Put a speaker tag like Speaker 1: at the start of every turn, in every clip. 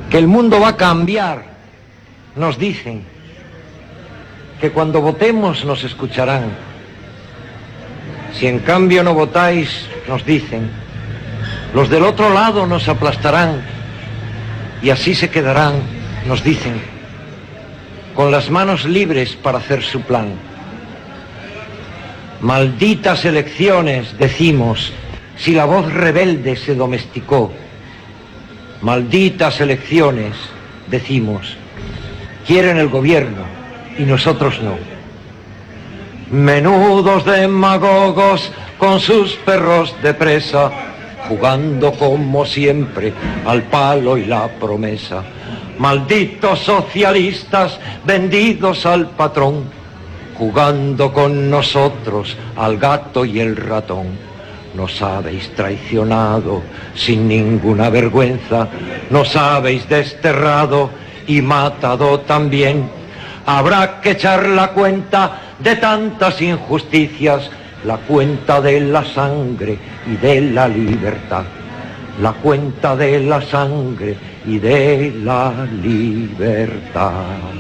Speaker 1: Que el mundo va a cambiar, nos dicen. Que cuando votemos nos escucharán. Si en cambio no votáis, nos dicen, los del otro lado nos aplastarán y así se quedarán, nos dicen, con las manos libres para hacer su plan. Malditas elecciones, decimos, si la voz rebelde se domesticó. Malditas elecciones, decimos, quieren el gobierno y nosotros no. Menudos demagogos con sus perros de presa, jugando como siempre al palo y la promesa. Malditos socialistas vendidos al patrón, jugando con nosotros al gato y el ratón. Nos habéis traicionado sin ninguna vergüenza, nos habéis desterrado y matado también. Habrá que echar la cuenta de tantas injusticias, la cuenta de la sangre y de la libertad. La cuenta de la sangre y de la libertad.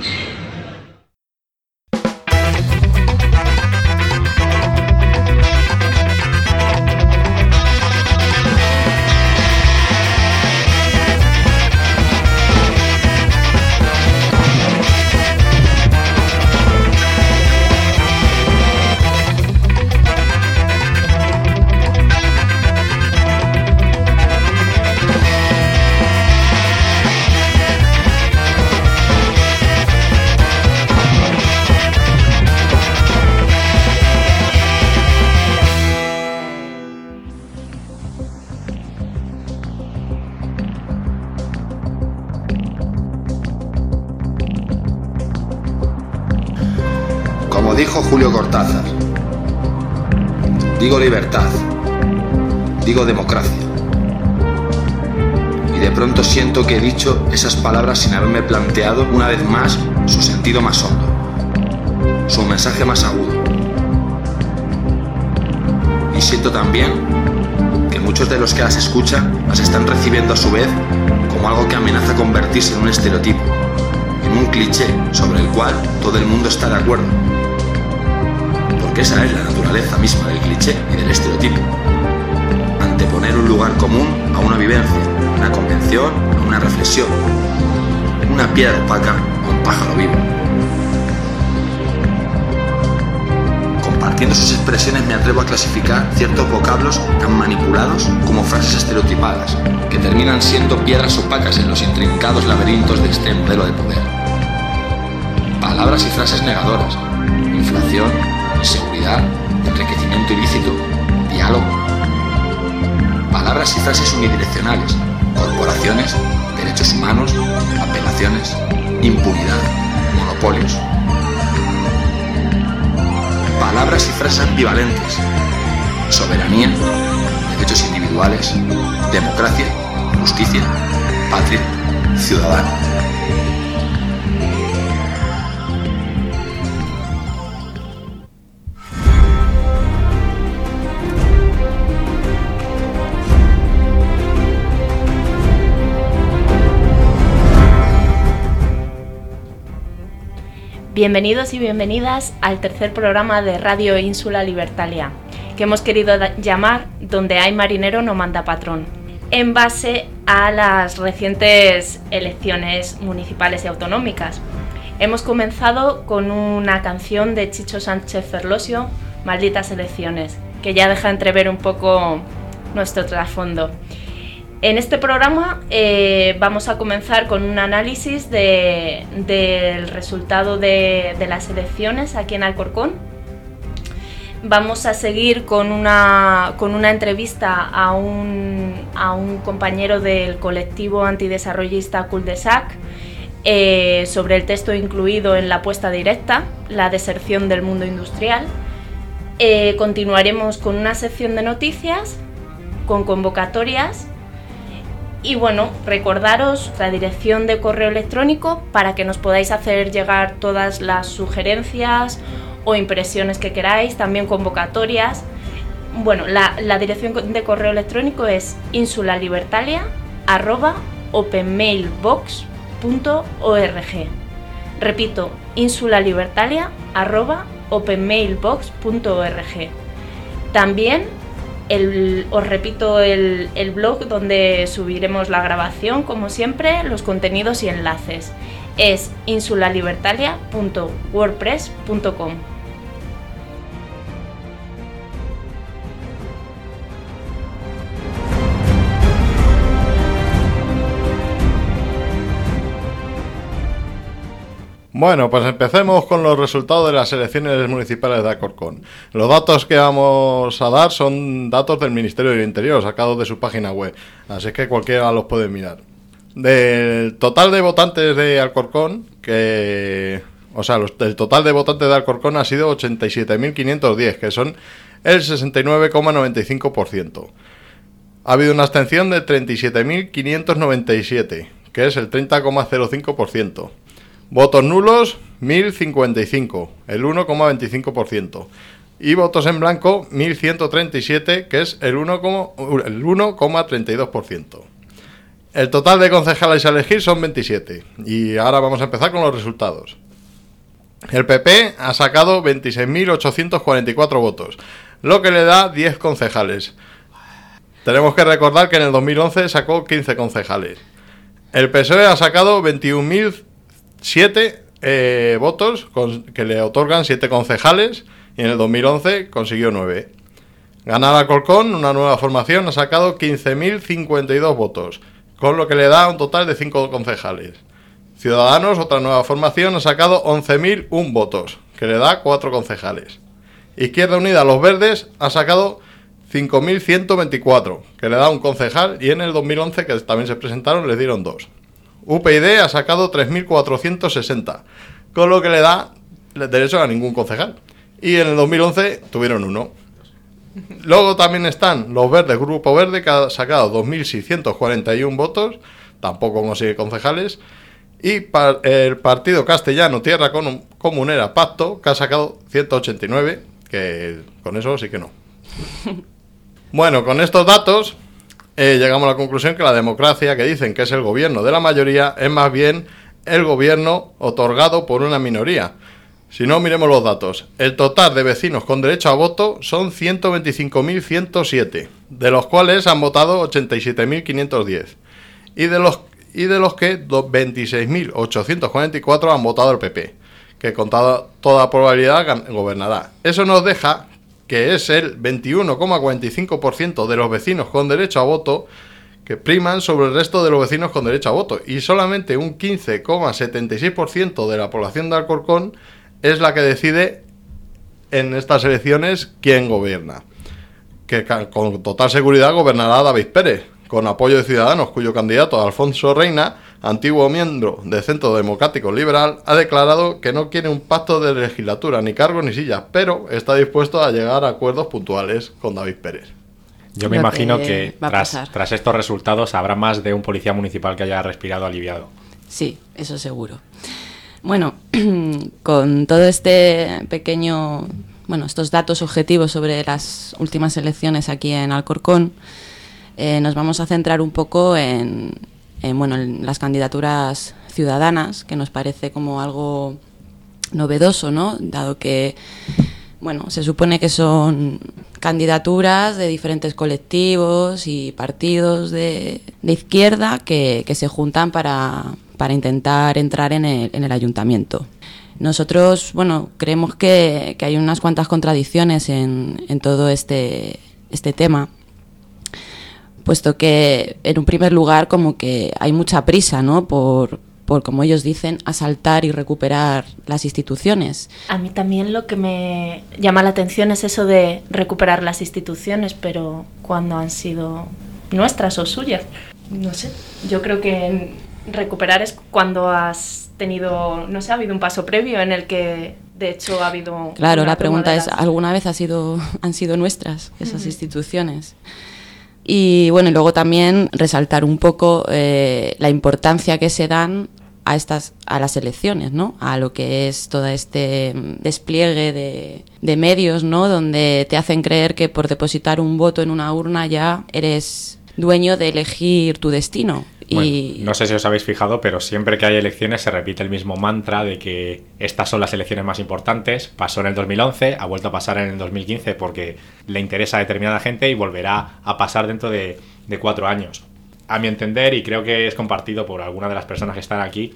Speaker 2: Como dijo Julio Cortázar, digo libertad, digo democracia. Y de pronto siento que he dicho esas palabras sin haberme planteado una vez más su sentido más hondo, su mensaje más agudo. Y siento también que muchos de los que las escuchan las están recibiendo a su vez como algo que amenaza convertirse en un estereotipo, en un cliché sobre el cual todo el mundo está de acuerdo. Porque esa es la naturaleza misma del cliché y del estereotipo. Anteponer un lugar común a una vivencia, una convención a una reflexión, una piedra opaca a un pájaro vivo. Compartiendo sus expresiones me atrevo a clasificar ciertos vocablos tan manipulados como frases estereotipadas, que terminan siendo piedras opacas en los intrincados laberintos de este modelo de poder. Palabras y frases negadoras, inflación, inseguridad, enriquecimiento ilícito, diálogo. Palabras y frases unidireccionales, corporaciones, derechos humanos, apelaciones, impunidad, monopolios. Palabras y frases ambivalentes, soberanía, derechos individuales, democracia, justicia, patria, ciudadano.
Speaker 3: Bienvenidos y bienvenidas al tercer programa de Radio Ínsula Libertalia, que hemos querido llamar Donde hay marinero no manda patrón, en base a las recientes elecciones municipales y autonómicas. Hemos comenzado con una canción de Chicho Sánchez Ferlosio, Malditas elecciones, que ya deja entrever un poco nuestro trasfondo. En este programa vamos a comenzar con un análisis del resultado de las elecciones aquí en Alcorcón. Vamos a seguir con una entrevista a un compañero del colectivo antidesarrollista Cul-de-Sac sobre el texto incluido en la apuesta directa, la deserción del mundo industrial. Continuaremos con una sección de noticias, con convocatorias. Y bueno, recordaros la dirección de correo electrónico para que nos podáis hacer llegar todas las sugerencias o impresiones que queráis, también convocatorias. Bueno, la dirección de correo electrónico es insulalibertalia@gmail.com. insulalibertalia@openmailbox.org. Repito, insulalibertalia@openmailbox.org. También os repito el blog donde subiremos la grabación, como siempre, los contenidos y enlaces. Es insulalibertalia.wordpress.com.
Speaker 4: Bueno, pues empecemos con los resultados de las elecciones municipales de Alcorcón. Los datos que vamos a dar son datos del Ministerio del Interior, sacados de su página web, así que cualquiera los puede mirar. Del total de votantes de Alcorcón, el total de votantes de Alcorcón ha sido 87.510, que son el 69,95%. Ha habido una abstención de 37.597, que es el 30,05%. Votos nulos, 1.055, el 1,25%. Y votos en blanco, 1.137, que es el 1,32%. El total de concejales a elegir son 27. Y ahora vamos a empezar con los resultados. El PP ha sacado 26.844 votos, lo que le da 10 concejales. Tenemos que recordar que en el 2011 sacó 15 concejales. El PSOE ha sacado 21.007 votos, que le otorgan 7 concejales, y en el 2011 consiguió 9. Ganar Alcorcón, una nueva formación, ha sacado 15.052 votos, con lo que le da un total de 5 concejales. Ciudadanos, otra nueva formación, ha sacado 11.001 votos, que le da 4 concejales. Izquierda Unida, Los Verdes, ha sacado 5.124, que le da un concejal, y en el 2011, que también se presentaron, les dieron 2. UPyD ha sacado 3.460, con lo que le da derecho a ningún concejal. Y en el 2011 tuvieron 1. Luego también están Los Verdes, Grupo Verde, que ha sacado 2.641 votos, tampoco consigue concejales. Y el Partido Castellano Tierra Comunera Pacto, que ha sacado 189, que con eso sí que no. Bueno, con estos datos llegamos a la conclusión que la democracia, que dicen que es el gobierno de la mayoría, es más bien el gobierno otorgado por una minoría. Si no, miremos los datos. El total de vecinos con derecho a voto son 125.107, de los cuales han votado 87.510. Y de los que 26.844 han votado el PP, que con toda probabilidad gobernará. Eso nos deja que es el 21,45% de los vecinos con derecho a voto que priman sobre el resto de los vecinos con derecho a voto, y solamente un 15,76% de la población de Alcorcón es la que decide en estas elecciones quién gobierna, que con total seguridad gobernará David Pérez, con apoyo de Ciudadanos, cuyo candidato Alfonso Reina, antiguo miembro del Centro Democrático Liberal, ha declarado que no quiere un pacto de legislatura, ni cargos ni sillas, pero está dispuesto a llegar a acuerdos puntuales con David Pérez.
Speaker 5: Yo me imagino que tras estos resultados habrá más de un policía municipal que haya respirado aliviado.
Speaker 6: Sí, eso seguro. Bueno, con todo este pequeño, estos datos objetivos sobre las últimas elecciones aquí en Alcorcón, nos vamos a centrar un poco en las candidaturas ciudadanas, que nos parece como algo novedoso, ¿no? Dado que, se supone que son candidaturas de diferentes colectivos y partidos de izquierda que se juntan para intentar entrar en el ayuntamiento. Nosotros, creemos que hay unas cuantas contradicciones en todo este tema, puesto que, en un primer lugar, como que hay mucha prisa, ¿no?, por como ellos dicen, asaltar y recuperar las instituciones.
Speaker 3: A mí también lo que me llama la atención es eso de recuperar las instituciones, pero cuando han sido nuestras o suyas. No sé, yo creo que recuperar es cuando has tenido, ha habido un paso previo en el que, de hecho, ha habido...
Speaker 6: Claro, la pregunta es, ¿alguna vez han sido nuestras esas instituciones? Y luego también resaltar un poco la importancia que se dan a las elecciones, ¿no? A lo que es todo este despliegue de medios, ¿no?, donde te hacen creer que por depositar un voto en una urna ya eres dueño de elegir tu destino.
Speaker 5: Y no sé si os habéis fijado, pero siempre que hay elecciones se repite el mismo mantra de que estas son las elecciones más importantes. Pasó en el 2011, ha vuelto a pasar en el 2015 porque le interesa a determinada gente y volverá a pasar dentro de 4 años. A mi entender, y creo que es compartido por algunas de las personas que están aquí,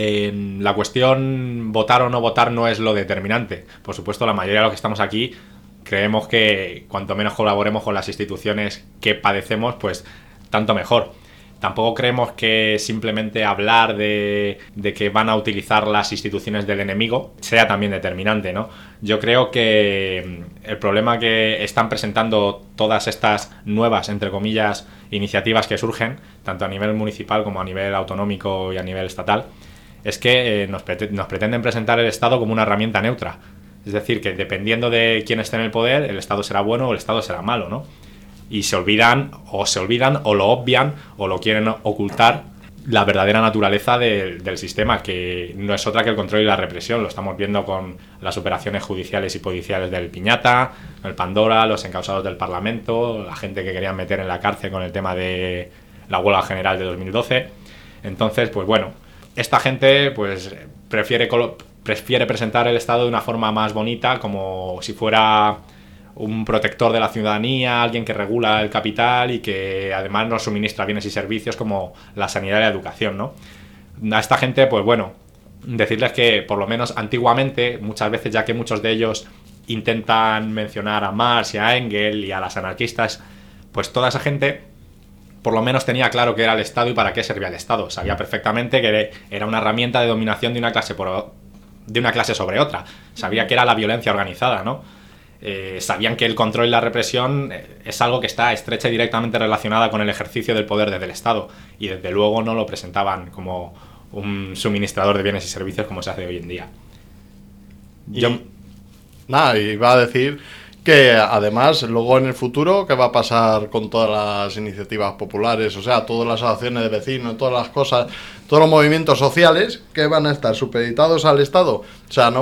Speaker 5: la cuestión votar o no votar no es lo determinante. Por supuesto, la mayoría de los que estamos aquí creemos que cuanto menos colaboremos con las instituciones que padecemos, pues tanto mejor. Tampoco creemos que simplemente hablar de que van a utilizar las instituciones del enemigo sea también determinante, ¿no? Yo creo que el problema que están presentando todas estas nuevas, entre comillas, iniciativas que surgen, tanto a nivel municipal como a nivel autonómico y a nivel estatal, es que nos pretenden presentar el Estado como una herramienta neutra. Es decir, que dependiendo de quién esté en el poder, el Estado será bueno o el Estado será malo, ¿no? Y se olvidan o lo obvian o lo quieren ocultar la verdadera naturaleza del sistema, que no es otra que el control y la represión. Lo estamos viendo con las operaciones judiciales y policiales del Piñata, el Pandora, los encausados del Parlamento, la gente que querían meter en la cárcel con el tema de la huelga general de 2012. Entonces, pues bueno, esta gente pues prefiere presentar el Estado de una forma más bonita, como si fuera un protector de la ciudadanía, alguien que regula el capital y que además nos suministra bienes y servicios como la sanidad y la educación, ¿no? A esta gente, pues bueno, decirles que por lo menos antiguamente, muchas veces, ya que muchos de ellos intentan mencionar a Marx y a Engels y a las anarquistas, pues toda esa gente por lo menos tenía claro qué era el Estado y para qué servía el Estado. Sabía perfectamente que era una herramienta de dominación de una clase sobre otra. Sabía que era la violencia organizada, ¿no? Sabían que el control y la represión es algo que está estrecha y directamente relacionada con el ejercicio del poder desde el Estado, y desde luego no lo presentaban como un suministrador de bienes y servicios como se hace hoy en día.
Speaker 4: Iba a decir que además luego en el futuro, ¿qué va a pasar con todas las iniciativas populares? O sea, todas las asociaciones de vecinos, todas las cosas, todos los movimientos sociales que van a estar supeditados al Estado. O sea,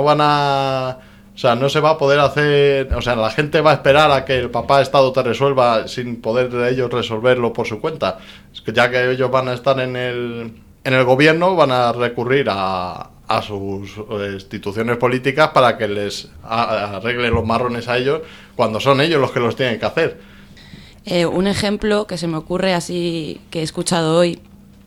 Speaker 4: no se va a poder hacer... O sea, la gente va a esperar a que el papá Estado te resuelva sin poder ellos resolverlo por su cuenta. Es que ya que ellos van a estar en el gobierno, van a recurrir a sus instituciones políticas para que les arreglen los marrones a ellos cuando son ellos los que los tienen que hacer.
Speaker 6: Un ejemplo que se me ocurre así, que he escuchado hoy,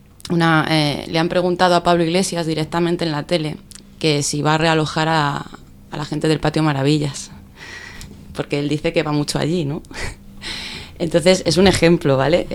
Speaker 6: le han preguntado a Pablo Iglesias directamente en la tele que si va a realojar a la gente del Patio Maravillas, porque él dice que va mucho allí, ¿no? Entonces es un ejemplo, ¿vale?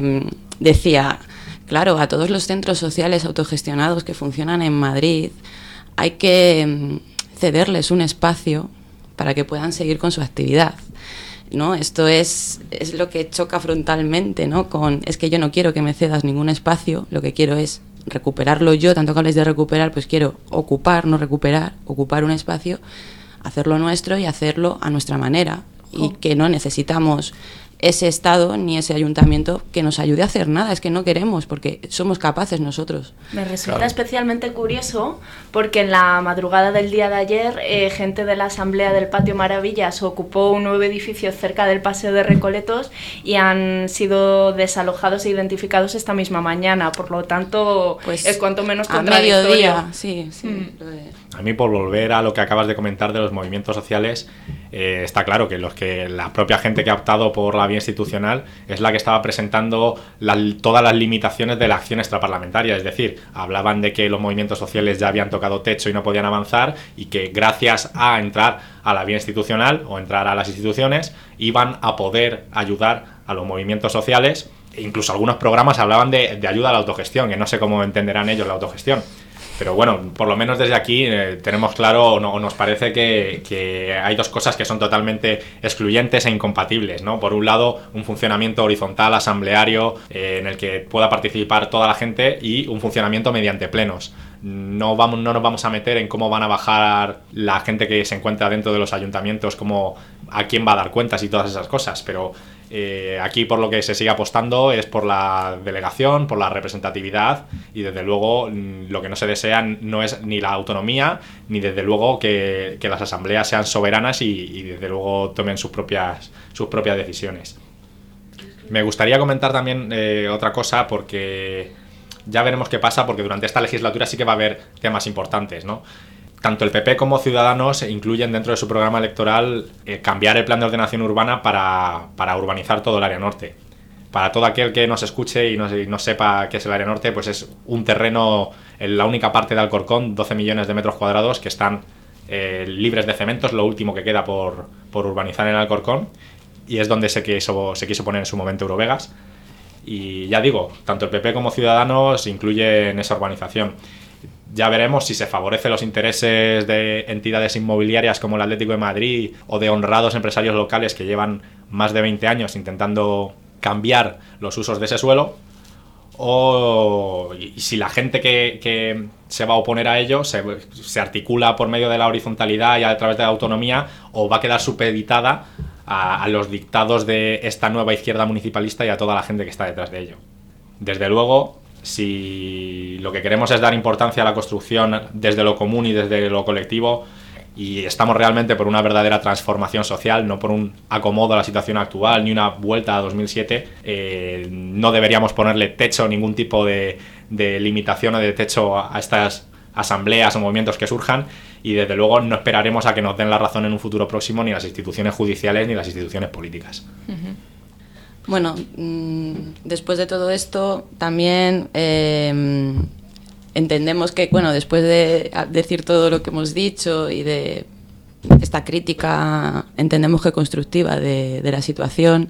Speaker 6: Decía, claro, a todos los centros sociales autogestionados que funcionan en Madrid hay que cederles un espacio para que puedan seguir con su actividad, ¿no? Esto es lo que choca frontalmente, ¿no? Es que yo no quiero que me cedas ningún espacio, lo que quiero es recuperarlo yo. Tanto que habléis de recuperar, pues quiero ocupar, no recuperar, ocupar un espacio, hacerlo nuestro y hacerlo a nuestra manera, y que no necesitamos ese Estado ni ese ayuntamiento que nos ayude a hacer nada. Es que no queremos, porque somos capaces nosotros.
Speaker 3: Me resulta especialmente curioso porque en la madrugada del día de ayer gente de la Asamblea del Patio Maravillas ocupó un nuevo edificio cerca del Paseo de Recoletos y han sido desalojados e identificados esta misma mañana. Por lo tanto, pues es cuanto menos contradictorio.
Speaker 6: A mediodía, sí.
Speaker 5: A mí, por volver a lo que acabas de comentar de los movimientos sociales, está claro que la propia gente que ha optado por la vía institucional es la que estaba presentando todas las limitaciones de la acción extraparlamentaria. Es decir, hablaban de que los movimientos sociales ya habían tocado techo y no podían avanzar, y que gracias a entrar a la vía institucional o entrar a las instituciones iban a poder ayudar a los movimientos sociales. E incluso algunos programas hablaban de ayuda a la autogestión, que no sé cómo entenderán ellos la autogestión. Pero bueno, por lo menos desde aquí tenemos claro, o nos parece que hay dos cosas que son totalmente excluyentes e incompatibles, ¿no? Por un lado, un funcionamiento horizontal, asambleario, en el que pueda participar toda la gente, y un funcionamiento mediante plenos. No nos vamos a meter en cómo van a bajar la gente que se encuentra dentro de los ayuntamientos, a quién va a dar cuentas y todas esas cosas, pero aquí por lo que se sigue apostando es por la delegación, por la representatividad, y desde luego lo que no se desea no es ni la autonomía, ni desde luego que las asambleas sean soberanas y desde luego tomen sus propias decisiones. Me gustaría comentar también otra cosa, porque Ya veremos qué pasa, porque durante esta legislatura sí que va a haber temas importantes, ¿no? Tanto el PP como Ciudadanos incluyen dentro de su programa electoral cambiar el plan de ordenación urbana para urbanizar todo el área norte. Para todo aquel que nos escuche y no sepa qué es el área norte, pues es un terreno, en la única parte de Alcorcón, 12 millones de metros cuadrados que están libres de cemento, es lo último que queda por urbanizar en Alcorcón, y es donde se quiso poner en su momento Eurovegas. Y ya digo, tanto el PP como Ciudadanos incluyen esa urbanización. Ya veremos si se favorecen los intereses de entidades inmobiliarias como el Atlético de Madrid o de honrados empresarios locales que llevan más de 20 años intentando cambiar los usos de ese suelo, y si la gente que se va a oponer a ello se articula por medio de la horizontalidad y a través de la autonomía, o va a quedar supeditada a los dictados de esta nueva izquierda municipalista y a toda la gente que está detrás de ello. Desde luego, si lo que queremos es dar importancia a la construcción desde lo común y desde lo colectivo, y estamos realmente por una verdadera transformación social, no por un acomodo a la situación actual ni una vuelta a 2007, no deberíamos ponerle techo, ningún tipo de limitación o de techo a estas asambleas o movimientos que surjan, y desde luego no esperaremos a que nos den la razón en un futuro próximo ni las instituciones judiciales ni las instituciones políticas.
Speaker 6: Uh-huh. Bueno, después de todo esto también entendemos que, bueno, después de decir todo lo que hemos dicho y de esta crítica, entendemos que constructiva de la situación,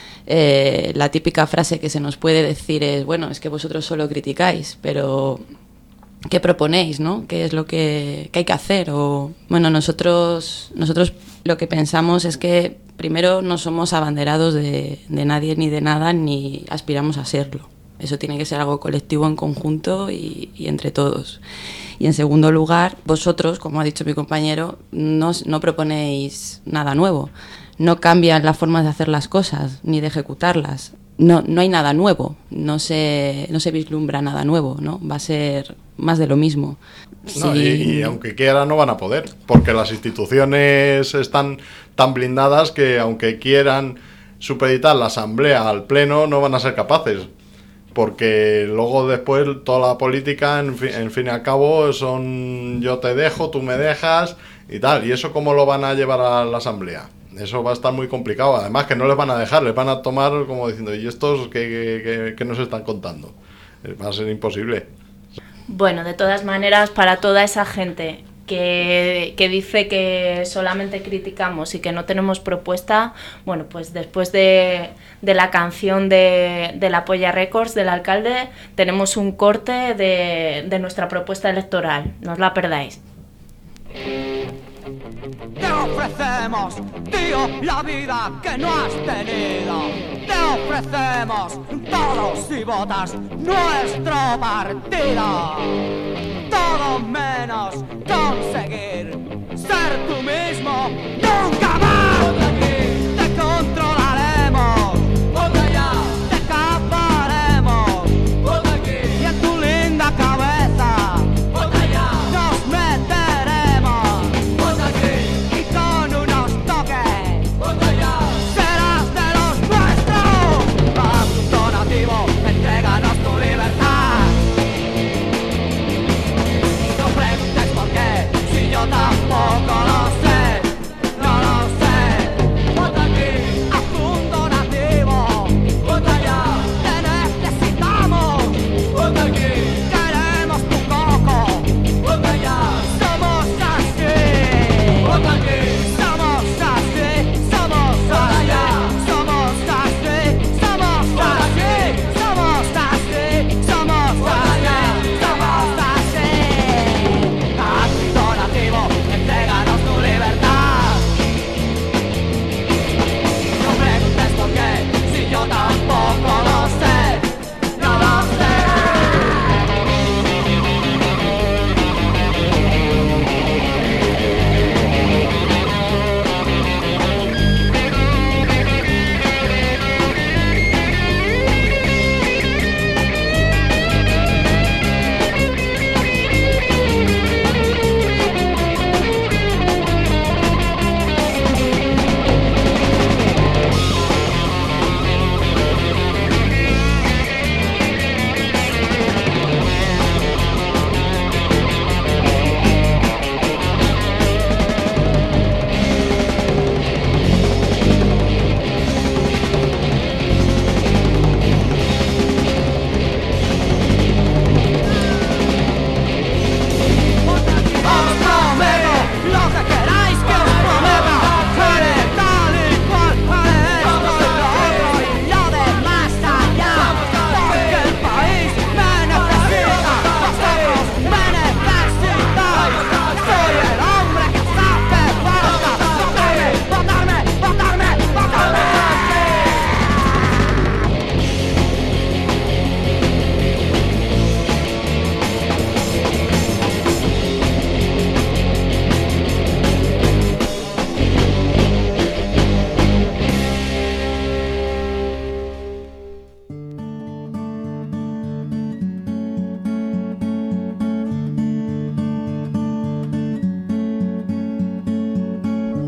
Speaker 6: la típica frase que se nos puede decir es, bueno, es que vosotros solo criticáis, pero ¿qué proponéis, no? ¿Qué es lo que hay que hacer? O, bueno, nosotros lo que pensamos es que primero no somos abanderados de nadie ni de nada, ni aspiramos a serlo. Eso tiene que ser algo colectivo, en conjunto y entre todos. Y en segundo lugar, vosotros, como ha dicho mi compañero, no proponéis nada nuevo. No cambian las formas de hacer las cosas, ni de ejecutarlas. No hay nada nuevo, no se vislumbra nada nuevo, ¿no? Va a ser más de lo mismo.
Speaker 4: No,
Speaker 6: sí.
Speaker 4: y aunque quieran no van a poder, porque las instituciones están tan blindadas que aunque quieran supeditar la asamblea al pleno no van a ser capaces, porque luego después toda la política en fin y al cabo son yo te dejo, tú me dejas y tal, y eso cómo lo van a llevar a la asamblea. Eso va a estar muy complicado. Además que no les van a dejar, les van a tomar como diciendo, ¿y estos qué nos están contando? Va a ser imposible.
Speaker 3: Bueno, de todas maneras, para toda esa gente que dice que solamente criticamos y que no tenemos propuesta, bueno, pues después de la canción de la Polla Records del alcalde, tenemos un corte de nuestra propuesta electoral. No os la perdáis.
Speaker 7: Te ofrecemos, tío, la vida que no has tenido. Te ofrecemos todos si votas nuestro partido. Todo menos conseguir ser tú mismo. ¡Nunca más! Te controlaremos. ¡Vota ya! Te caparemos. ¡Vota aquí! Y en tu linda cabeza. ¡Vota ya! Nos meteremos. ¡Vota aquí! Y con unos toques. ¡Vota ya! Serás de los nuestros. Haz un donativo. Entréganos tu libertad. No preguntes por qué, si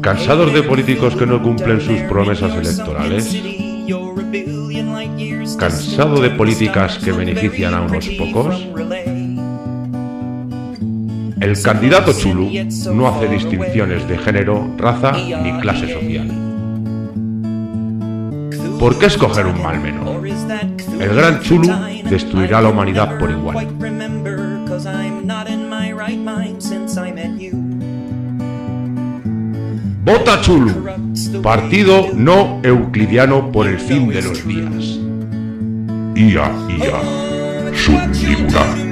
Speaker 8: ¿Cansados de políticos que no cumplen sus promesas electorales? ¿Cansado de políticas que benefician a unos pocos? El candidato Chulu no hace distinciones de género, raza ni clase social. ¿Por qué escoger un mal menor? El gran Chulu destruirá a la humanidad por igual. Vota Chulu, partido no euclidiano por el fin de los días. Ia, ia, subfigura.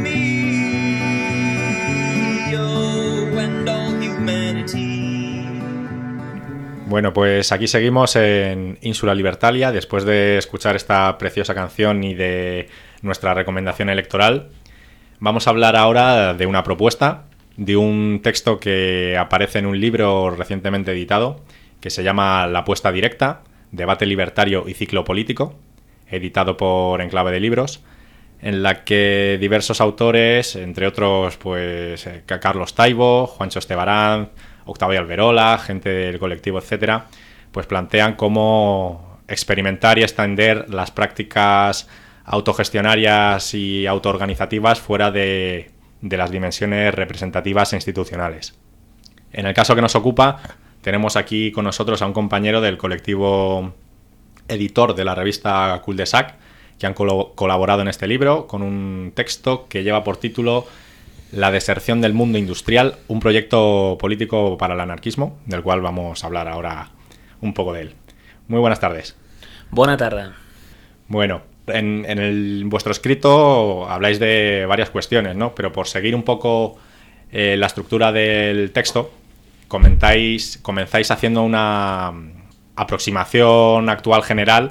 Speaker 5: Bueno, pues aquí seguimos en Ínsula Libertalia, después de escuchar esta preciosa canción y de nuestra recomendación electoral. Vamos a hablar ahora de una propuesta, de un texto que aparece en un libro recientemente editado, que se llama La apuesta directa, debate libertario y ciclo político, editado por Enclave de Libros, en la que diversos autores, entre otros pues Carlos Taibo, Juancho Estebarán, Octavio Alberola, gente del colectivo, etcétera, pues plantean cómo experimentar y extender las prácticas autogestionarias y autoorganizativas fuera de las dimensiones representativas e institucionales. En el caso que nos ocupa, tenemos aquí con nosotros a un compañero del colectivo editor de la revista Cul-de-sac, que han colaborado en este libro con un texto que lleva por título La deserción del mundo industrial, un proyecto político para el anarquismo, del cual vamos a hablar ahora un poco de él. Muy buenas tardes.
Speaker 9: Buena tarde.
Speaker 5: Bueno, en vuestro escrito habláis de varias cuestiones, ¿no? Pero por seguir un poco la estructura del texto, comenzáis haciendo una aproximación actual general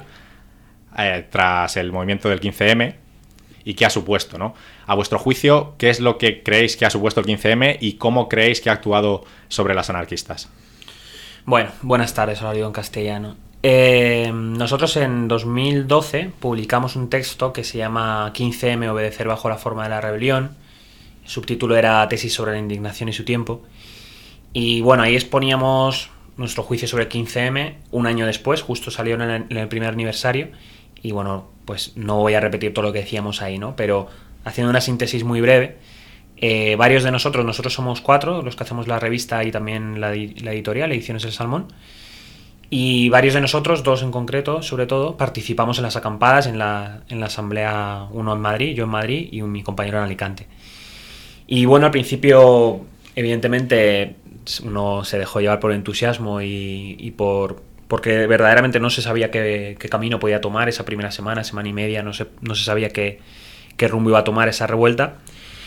Speaker 5: tras el movimiento del 15M y qué ha supuesto, ¿no? A vuestro juicio, ¿qué es lo que creéis que ha supuesto el 15M y cómo creéis que ha actuado sobre las anarquistas?
Speaker 9: Bueno, buenas tardes, ahora digo en castellano. Nosotros en 2012 publicamos un texto que se llama 15M, obedecer bajo la forma de la rebelión. El subtítulo era Tesis sobre la indignación y su tiempo. Y bueno, ahí exponíamos nuestro juicio sobre el 15M un año después, justo salió en el primer aniversario. Y bueno, pues no voy a repetir todo lo que decíamos ahí, ¿no? Pero haciendo una síntesis muy breve, varios de nosotros somos 4, los que hacemos la revista y también la editorial, Ediciones El Salmón, y varios de nosotros, 2 en concreto, sobre todo, participamos en las acampadas en la asamblea, uno en Madrid, yo en Madrid y mi compañero en Alicante. Y bueno, al principio, evidentemente, uno se dejó llevar por el entusiasmo y porque verdaderamente no se sabía qué camino podía tomar esa primera semana y media, no se sabía qué rumbo iba a tomar esa revuelta.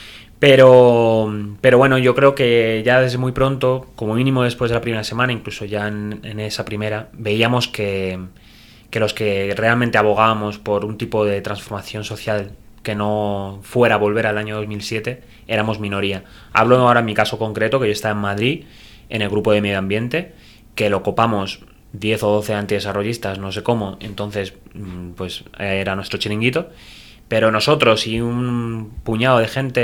Speaker 9: Pero bueno, yo creo que ya desde muy pronto, como mínimo después de la primera semana, incluso ya en esa primera, veíamos que los que realmente abogábamos por un tipo de transformación social que no fuera volver al año 2007, éramos minoría. Hablo ahora en mi caso concreto, que yo estaba en Madrid, en el grupo de medio ambiente, que lo copamos 10 o 12 antidesarrollistas, no sé cómo, entonces pues era nuestro chiringuito. Pero nosotros y un puñado de gente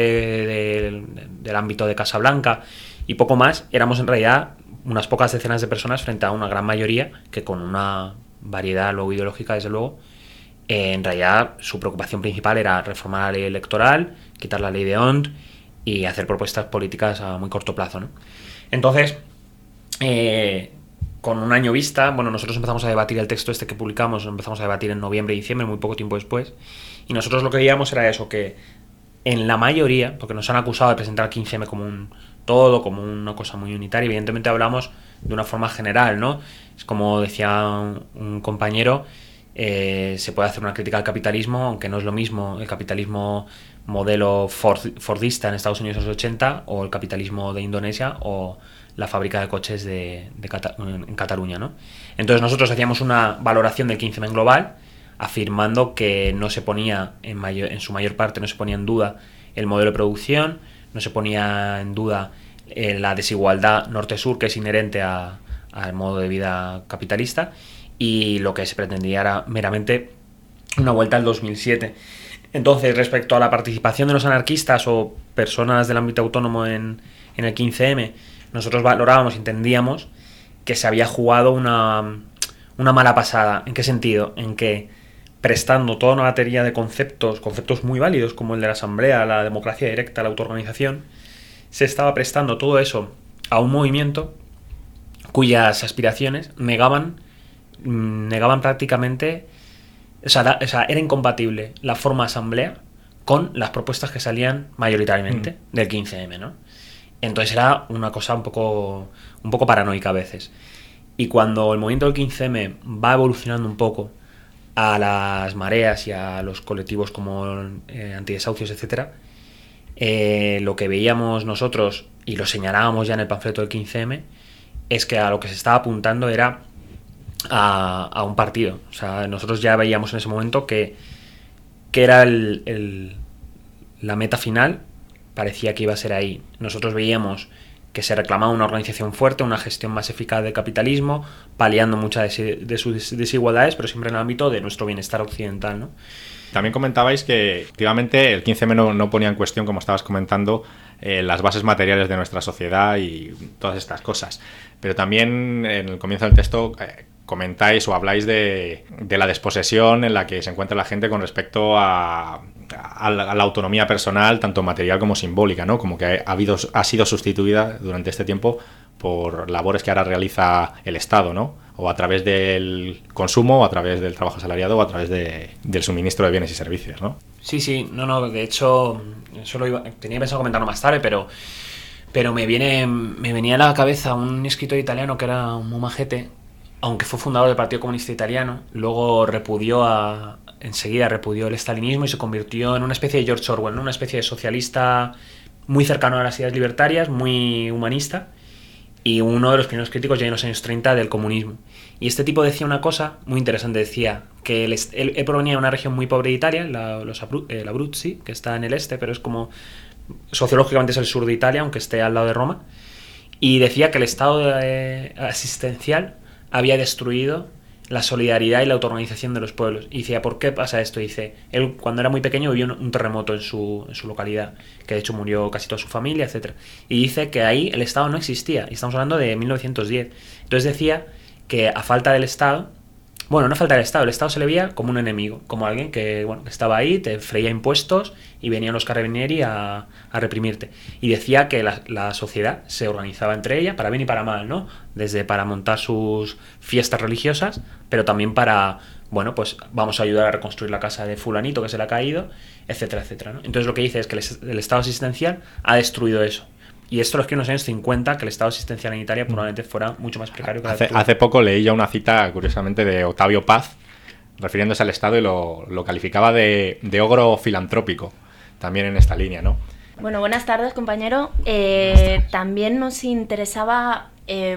Speaker 9: del ámbito de Casablanca y poco más, éramos en realidad unas pocas decenas de personas frente a una gran mayoría que con una variedad luego ideológica, desde luego, en realidad su preocupación principal era reformar la ley electoral, quitar la ley de Hont y hacer propuestas políticas a muy corto plazo, ¿no? Entonces, con un año vista, bueno, nosotros empezamos a debatir el texto este que publicamos, lo empezamos a debatir en noviembre y diciembre, muy poco tiempo después, y nosotros lo que veíamos era eso, que en la mayoría, porque nos han acusado de presentar 15M como un todo, como una cosa muy unitaria, evidentemente hablamos de una forma general, ¿no? Es como decía un compañero, se puede hacer una crítica al capitalismo, aunque no es lo mismo el capitalismo modelo fordista en Estados Unidos en los 80 o el capitalismo de Indonesia o la fábrica de coches en Cataluña, ¿no? Entonces nosotros hacíamos una valoración del 15M en global, afirmando que no se ponía, en su mayor parte, no se ponía en duda el modelo de producción, no se ponía en duda la desigualdad norte-sur que es inherente al modo de vida capitalista, y lo que se pretendía era meramente una vuelta al 2007. Entonces, respecto a la participación de los anarquistas o personas del ámbito autónomo en el 15M, nosotros valorábamos, entendíamos que se había jugado una mala pasada. ¿En qué sentido? En que prestando toda una batería de conceptos muy válidos como el de la asamblea, la democracia directa, la autoorganización, se estaba prestando todo eso a un movimiento cuyas aspiraciones negaban prácticamente, o sea, era incompatible la forma asamblea con las propuestas que salían mayoritariamente del 15M, ¿no? Entonces era una cosa un poco paranoica a veces. Y cuando el movimiento del 15M va evolucionando un poco a las mareas y a los colectivos como antidesahucios, etcétera, lo que veíamos nosotros, y lo señalábamos ya en el panfleto del 15M, es que a lo que se estaba apuntando era a un partido. O sea, nosotros ya veíamos en ese momento que era la meta final, parecía que iba a ser ahí. Nosotros veíamos que se reclamaba una organización fuerte, una gestión más eficaz del capitalismo, paliando muchas de sus desigualdades, pero siempre en el ámbito de nuestro bienestar occidental, ¿no?
Speaker 5: También comentabais que efectivamente el 15M no ponía en cuestión, como estabas comentando, las bases materiales de nuestra sociedad y todas estas cosas. Pero también en el comienzo del texto comentáis o habláis de la desposesión en la que se encuentra la gente con respecto a la autonomía personal, tanto material como simbólica, ¿no? Como que ha sido sustituida durante este tiempo por labores que ahora realiza el Estado, ¿no? O a través del consumo, o a través del trabajo asalariado, o a través del suministro de bienes y servicios, ¿no?
Speaker 9: Sí, no, de hecho, eso tenía pensado comentarlo más tarde, pero me venía a la cabeza un escritor italiano que era muy majete, aunque fue fundador del Partido Comunista Italiano, luego enseguida repudió el estalinismo y se convirtió en una especie de George Orwell, ¿no? Una especie de socialista muy cercano a las ideas libertarias, muy humanista, y uno de los primeros críticos ya en los años 30 del comunismo. Y este tipo decía una cosa muy interesante, decía que él provenía de una región muy pobre de Italia, los Abruzzi, que está en el este, pero es como sociológicamente es el sur de Italia, aunque esté al lado de Roma, y decía que el Estado asistencial había destruido la solidaridad y la autoorganización de los pueblos. Y decía, ¿por qué pasa esto? Dice, él cuando era muy pequeño vivió un terremoto en su localidad, que de hecho murió casi toda su familia, etcétera. Y dice que ahí el Estado no existía, y estamos hablando de 1910. Entonces decía que a falta del Estado, bueno, no a falta del Estado, el Estado se le veía como un enemigo, como alguien que estaba ahí, te freía impuestos y venían los carabinieri a reprimirte. Y decía que la sociedad se organizaba entre ella, para bien y para mal, ¿no? Desde para montar sus fiestas religiosas, pero también para, bueno, pues vamos a ayudar a reconstruir la casa de fulanito que se le ha caído, etcétera, etcétera, ¿no? Entonces lo que dice es que el Estado asistencial ha destruido eso. Y esto es que en los años 50, que el Estado asistencial en Italia probablemente fuera mucho más precario que
Speaker 5: hace poco leí ya una cita, curiosamente, de Octavio Paz, refiriéndose al Estado, y lo calificaba de ogro filantrópico, también en esta línea, ¿no?
Speaker 3: Bueno, buenas tardes, compañero. También nos interesaba,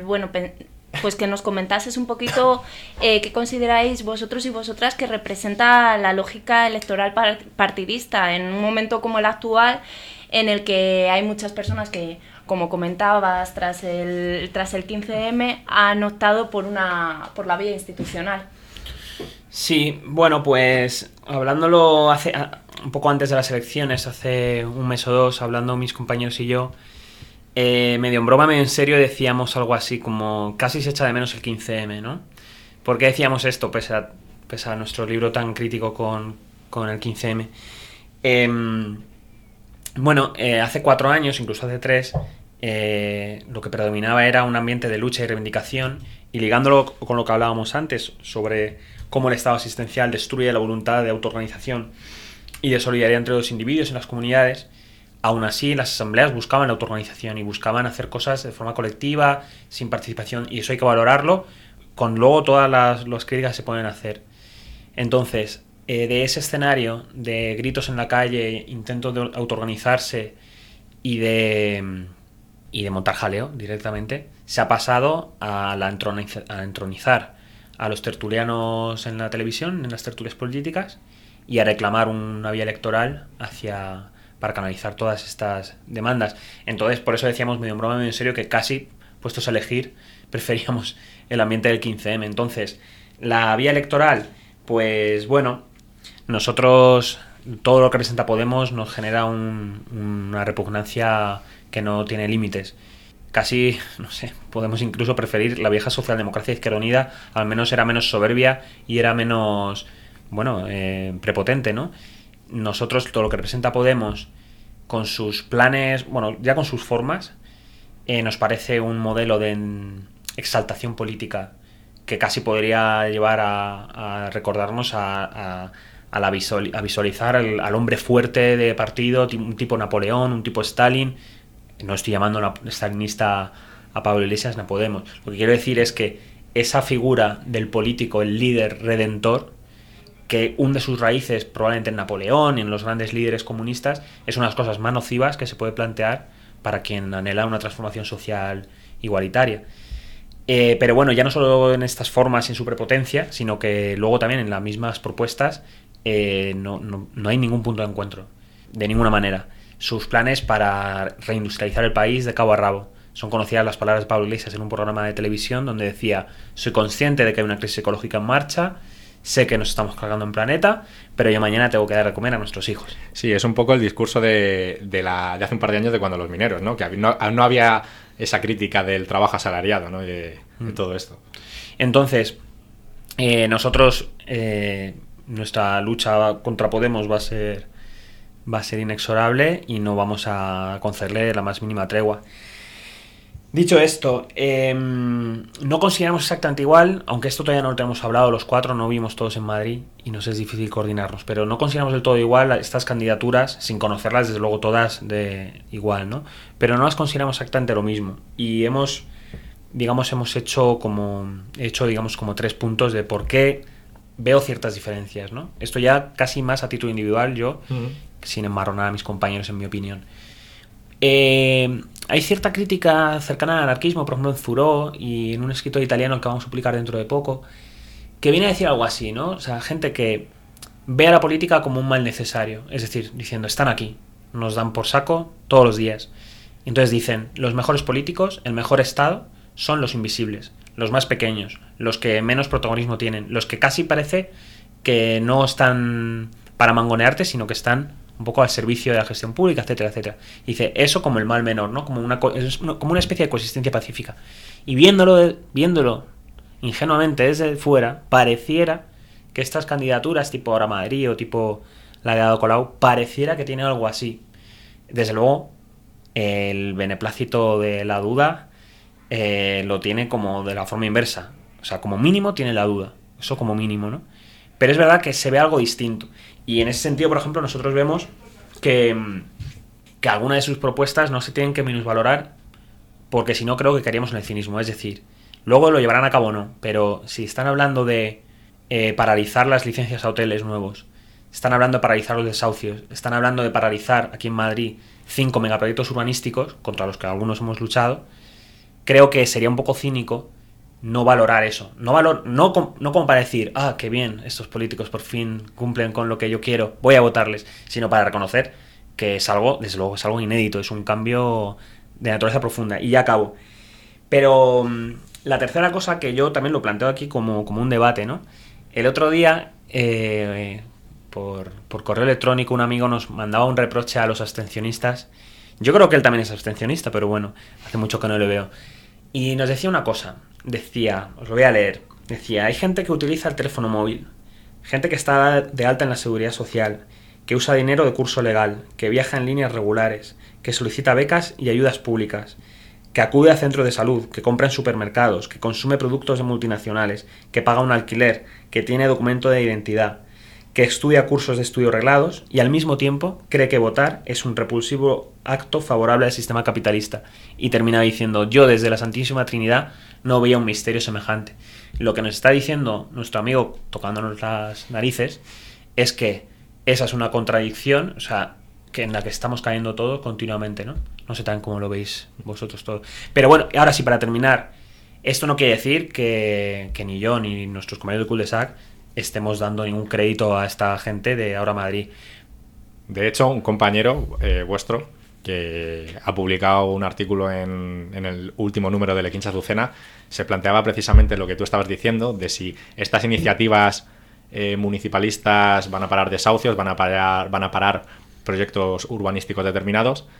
Speaker 3: pues que nos comentases un poquito qué consideráis vosotros y vosotras que representa la lógica electoral partidista en un momento como el actual, en el que hay muchas personas que, como comentabas, tras el 15M han optado por la vía institucional.
Speaker 9: Sí, bueno, pues hablándolo un poco antes de las elecciones, hace un mes o dos, hablando mis compañeros y yo, medio en broma, medio en serio, decíamos algo así como casi se echa de menos el 15M, ¿no? ¿Por qué decíamos esto, pese a nuestro libro tan crítico con el 15M? Bueno, hace 4 años, incluso hace 3, lo que predominaba era un ambiente de lucha y reivindicación, y ligándolo con lo que hablábamos antes sobre cómo el Estado asistencial destruye la voluntad de autoorganización y de solidaridad entre los individuos y las comunidades, aún así las asambleas buscaban la autoorganización y buscaban hacer cosas de forma colectiva, sin participación, y eso hay que valorarlo con luego todas las críticas que se pueden hacer. Entonces, de ese escenario de gritos en la calle, intentos de autoorganizarse y de montar jaleo directamente, se ha pasado a entronizar a los tertulianos en la televisión, en las tertulias políticas, y a reclamar una vía electoral para canalizar todas estas demandas. Entonces, por eso decíamos medio en broma, medio en serio, que casi, puestos a elegir, preferíamos el ambiente del 15M. Entonces, la vía electoral, pues bueno, nosotros, todo lo que representa Podemos nos genera una repugnancia que no tiene límites. casi, no sé, podemos incluso preferir la vieja socialdemocracia Izquierda Unida, al menos era menos soberbia y era menos, bueno, prepotente, ¿no? Nosotros, todo lo que representa Podemos, con sus planes, bueno, ya con sus formas, nos parece un modelo de exaltación política que casi podría llevar a recordarnos a visualizar al hombre fuerte de partido, un tipo Napoleón, un tipo Stalin. No estoy llamando stalinista a Pablo Iglesias ni a Podemos. Lo que quiero decir es que esa figura del político, el líder redentor, que hunde sus raíces probablemente en Napoleón y en los grandes líderes comunistas, es una de las cosas más nocivas que se puede plantear para quien anhela una transformación social igualitaria. Pero bueno, ya no solo en estas formas y en su prepotencia, sino que luego también en las mismas propuestas no hay ningún punto de encuentro, de ninguna manera. Sus planes para reindustrializar el país de cabo a rabo. Son conocidas las palabras de Pablo Iglesias en un programa de televisión donde decía: soy consciente de que hay una crisis ecológica en marcha, sé que nos estamos cargando en planeta, pero yo mañana tengo que dar de comer a nuestros hijos.
Speaker 5: Sí, es un poco el discurso de hace un par de años de cuando los mineros, ¿no? Que no había esa crítica del trabajo asalariado, ¿no? De todo esto.
Speaker 9: Entonces, nosotros, nuestra lucha contra Podemos va a ser inexorable y no vamos a concederle la más mínima tregua. Dicho esto, no consideramos exactamente igual, aunque esto todavía no lo tenemos hablado los cuatro, no vivimos todos en Madrid y nos es difícil coordinarnos, pero no consideramos del todo igual estas candidaturas, sin conocerlas desde luego todas de igual, ¿no? Pero no las consideramos exactamente lo mismo y hemos hecho como 3 puntos de por qué veo ciertas diferencias, ¿no? Esto ya casi más a título individual yo, sin enmarronar a mis compañeros en mi opinión. Hay cierta crítica cercana al anarquismo, por ejemplo en Thoreau y en un escritor italiano que vamos a publicar dentro de poco, que viene a decir algo así, ¿no? O sea, gente que ve a la política como un mal necesario, es decir, diciendo, están aquí, nos dan por saco todos los días. Y entonces dicen, los mejores políticos, el mejor Estado, son los invisibles, los más pequeños, los que menos protagonismo tienen, los que casi parece que no están para mangonearte, sino que están un poco al servicio de la gestión pública, etcétera, etcétera. Y dice, eso como el mal menor, ¿no? Como una especie de coexistencia pacífica. Y viéndolo ingenuamente desde fuera, pareciera que estas candidaturas tipo Ahora Madrid o tipo la de Ada Colau, pareciera que tienen algo así. Desde luego, el beneplácito de la duda lo tiene como de la forma inversa. O sea, como mínimo tiene la duda. Eso como mínimo, ¿no? Pero es verdad que se ve algo distinto. Y en ese sentido, por ejemplo, nosotros vemos que algunas de sus propuestas no se tienen que minusvalorar, porque si no creo que caeríamos en el cinismo. Es decir, luego lo llevarán a cabo o no, pero si están hablando de paralizar las licencias a hoteles nuevos, están hablando de paralizar los desahucios, están hablando de paralizar aquí en Madrid 5 megaproyectos urbanísticos, contra los que algunos hemos luchado, creo que sería un poco cínico no valorar eso, no como para decir, qué bien, estos políticos por fin cumplen con lo que yo quiero, voy a votarles, sino para reconocer que es algo, desde luego, es algo inédito, es un cambio de naturaleza profunda. Y ya acabo. Pero la tercera cosa, que yo también lo planteo aquí como un debate, ¿no? El otro día, por correo electrónico, un amigo nos mandaba un reproche a los abstencionistas. Yo creo que él también es abstencionista, pero bueno, hace mucho que no le veo. Y nos decía una cosa, decía, os lo voy a leer, decía, hay gente que utiliza el teléfono móvil, gente que está de alta en la seguridad social, que usa dinero de curso legal, que viaja en líneas regulares, que solicita becas y ayudas públicas, que acude a centros de salud, que compra en supermercados, que consume productos de multinacionales, que paga un alquiler, que tiene documento de identidad, que estudia cursos de estudio reglados y al mismo tiempo cree que votar es un repulsivo acto favorable al sistema capitalista. Y termina diciendo, yo desde la Santísima Trinidad no veía un misterio semejante. Lo que nos está diciendo nuestro amigo, tocándonos las narices, es que esa es una contradicción, o sea, que en la que estamos cayendo todos continuamente, ¿no? No sé tan cómo lo veis vosotros todos. Pero bueno, ahora sí, para terminar, esto no quiere decir que ni yo ni nuestros compañeros de Cul-de-Sac estemos dando ningún crédito a esta gente de Ahora Madrid.
Speaker 5: De hecho, un compañero vuestro que ha publicado un artículo en el último número de Lequincha Azucena se planteaba precisamente lo que tú estabas diciendo, de si estas iniciativas municipalistas van a parar desahucios, van a parar proyectos urbanísticos determinados,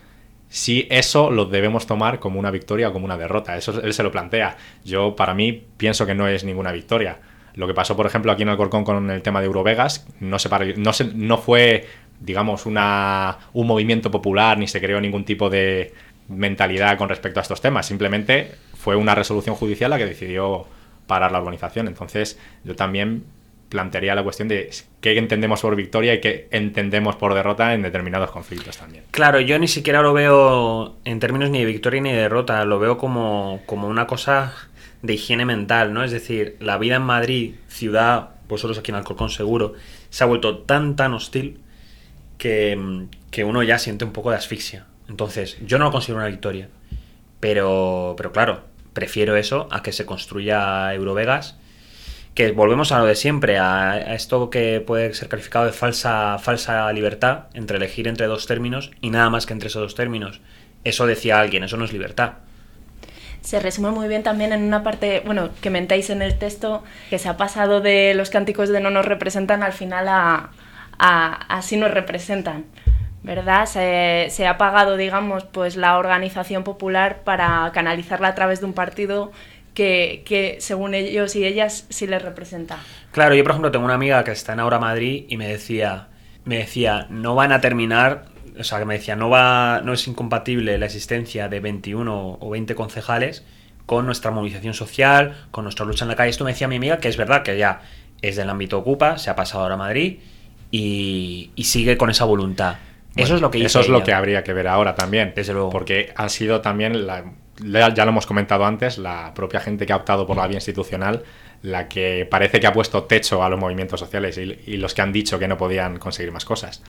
Speaker 5: si eso lo debemos tomar como una victoria o como una derrota. Eso él se lo plantea. Yo, para mí, pienso que no es ninguna victoria. Lo que pasó, por ejemplo, aquí en Alcorcón con el tema de Eurovegas, no fue, digamos, un movimiento popular, ni se creó ningún tipo de mentalidad con respecto a estos temas. Simplemente fue una resolución judicial la que decidió parar la organización. Entonces, yo también plantearía la cuestión de qué entendemos por victoria y qué entendemos por derrota en determinados conflictos también.
Speaker 9: Claro, yo ni siquiera lo veo en términos ni de victoria ni de derrota, lo veo como una cosa de higiene mental, ¿no? Es decir, la vida en Madrid, ciudad, vosotros aquí en Alcorcón seguro, se ha vuelto tan hostil que uno ya siente un poco de asfixia. Entonces, yo no lo considero una victoria, pero claro, prefiero eso a que se construya Eurovegas, que volvemos a lo de siempre, a esto que puede ser calificado de falsa libertad, entre elegir entre dos términos y nada más que entre esos dos términos. Eso decía alguien, eso no es libertad.
Speaker 3: Se resume muy bien también en una parte, bueno, que mentáis en el texto, que se ha pasado de los cánticos de no nos representan al final a sí nos representan, ¿verdad? Se ha pagado, digamos, pues la organización popular para canalizarla a través de un partido que según ellos y ellas sí les representa.
Speaker 9: Claro, yo por ejemplo tengo una amiga que está en Ahora Madrid y me decía, no van a terminar, o sea, que me decía, no es incompatible la existencia de 21 o 20 concejales con nuestra movilización social, con nuestra lucha en la calle. Esto me decía mi amiga, que es verdad que ya es del ámbito Ocupa, se ha pasado ahora a Madrid y sigue con esa voluntad. Bueno, eso es lo que
Speaker 5: eso es lo que habría que ver ahora también,
Speaker 9: desde luego,
Speaker 5: porque ha sido también ya lo hemos comentado antes, la propia gente que ha optado por la vía institucional la que parece que ha puesto techo a los movimientos sociales y los que han dicho que no podían conseguir más cosas.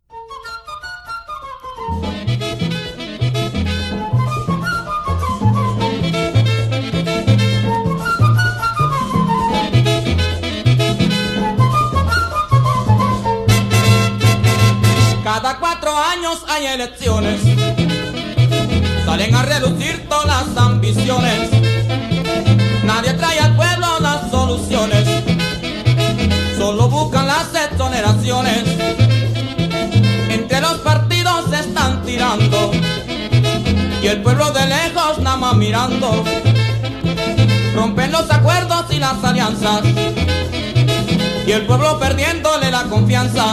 Speaker 10: Cada 4 años hay elecciones, salen a reducir todas las ambiciones, nadie trae al pueblo las soluciones, solo buscan las exoneraciones, entre los partidos se están tirando, y el pueblo de lejos nada más mirando, rompen los acuerdos y las alianzas, y el pueblo perdiéndole la confianza.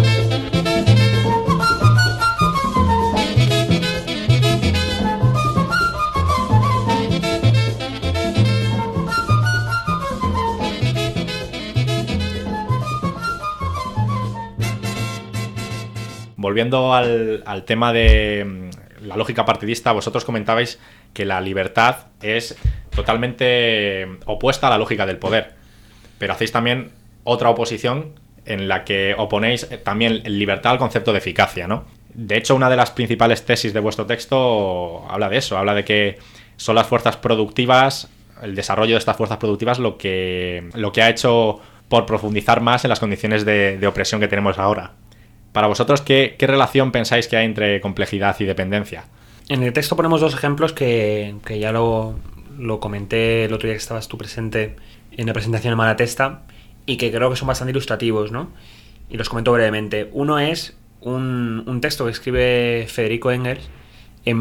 Speaker 5: Volviendo al tema de la lógica partidista, vosotros comentabais que la libertad es totalmente opuesta a la lógica del poder, pero hacéis también otra oposición en la que oponéis también libertad al concepto de eficacia, ¿no? De hecho, una de las principales tesis de vuestro texto habla de eso, habla de que son las fuerzas productivas, el desarrollo de estas fuerzas productivas lo que ha hecho por profundizar más en las condiciones de opresión que tenemos ahora. Para vosotros, ¿qué relación pensáis que hay entre complejidad y dependencia?
Speaker 9: En el texto ponemos dos ejemplos que ya lo comenté el otro día que estabas tú presente en la presentación en Malatesta y que creo que son bastante ilustrativos, ¿no? Y los comento brevemente. Uno es un texto que escribe Federico Engels en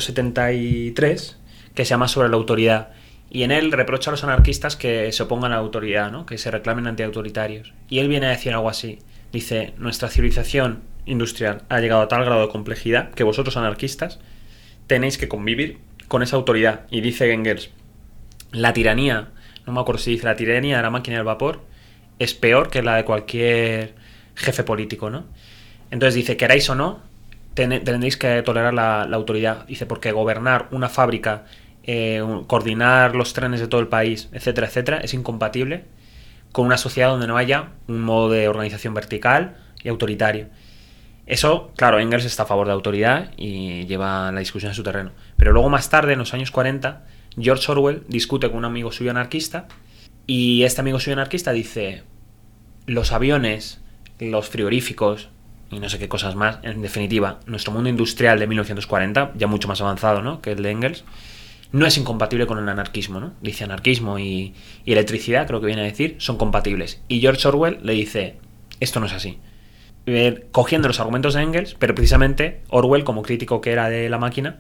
Speaker 9: 1873 que se llama Sobre la autoridad. Y en él reprocha a los anarquistas que se opongan a la autoridad, ¿no? Que se reclamen antiautoritarios. Y él viene a decir algo así. Dice, nuestra civilización industrial ha llegado a tal grado de complejidad que vosotros anarquistas tenéis que convivir con esa autoridad. Y dice Engels, la tiranía, no me acuerdo si dice la tiranía de la máquina del vapor, es peor que la de cualquier jefe político, ¿no? Entonces dice, queráis o no, tendréis que tolerar la autoridad. Dice, porque gobernar una fábrica, coordinar los trenes de todo el país, etcétera, etcétera, es incompatible con una sociedad donde no haya un modo de organización vertical y autoritario. Eso, claro, Engels está a favor de la autoridad y lleva la discusión a su terreno. Pero luego más tarde, en los años 40, George Orwell discute con un amigo suyo anarquista y este amigo suyo anarquista dice, los aviones, los frigoríficos y no sé qué cosas más, en definitiva, nuestro mundo industrial de 1940, ya mucho más avanzado, ¿no?, que el de Engels, no es incompatible con el anarquismo, ¿no? Dice anarquismo y electricidad, creo que viene a decir, son compatibles. Y George Orwell le dice, esto no es así. cogiendo los argumentos de Engels, pero precisamente Orwell, como crítico que era de la máquina,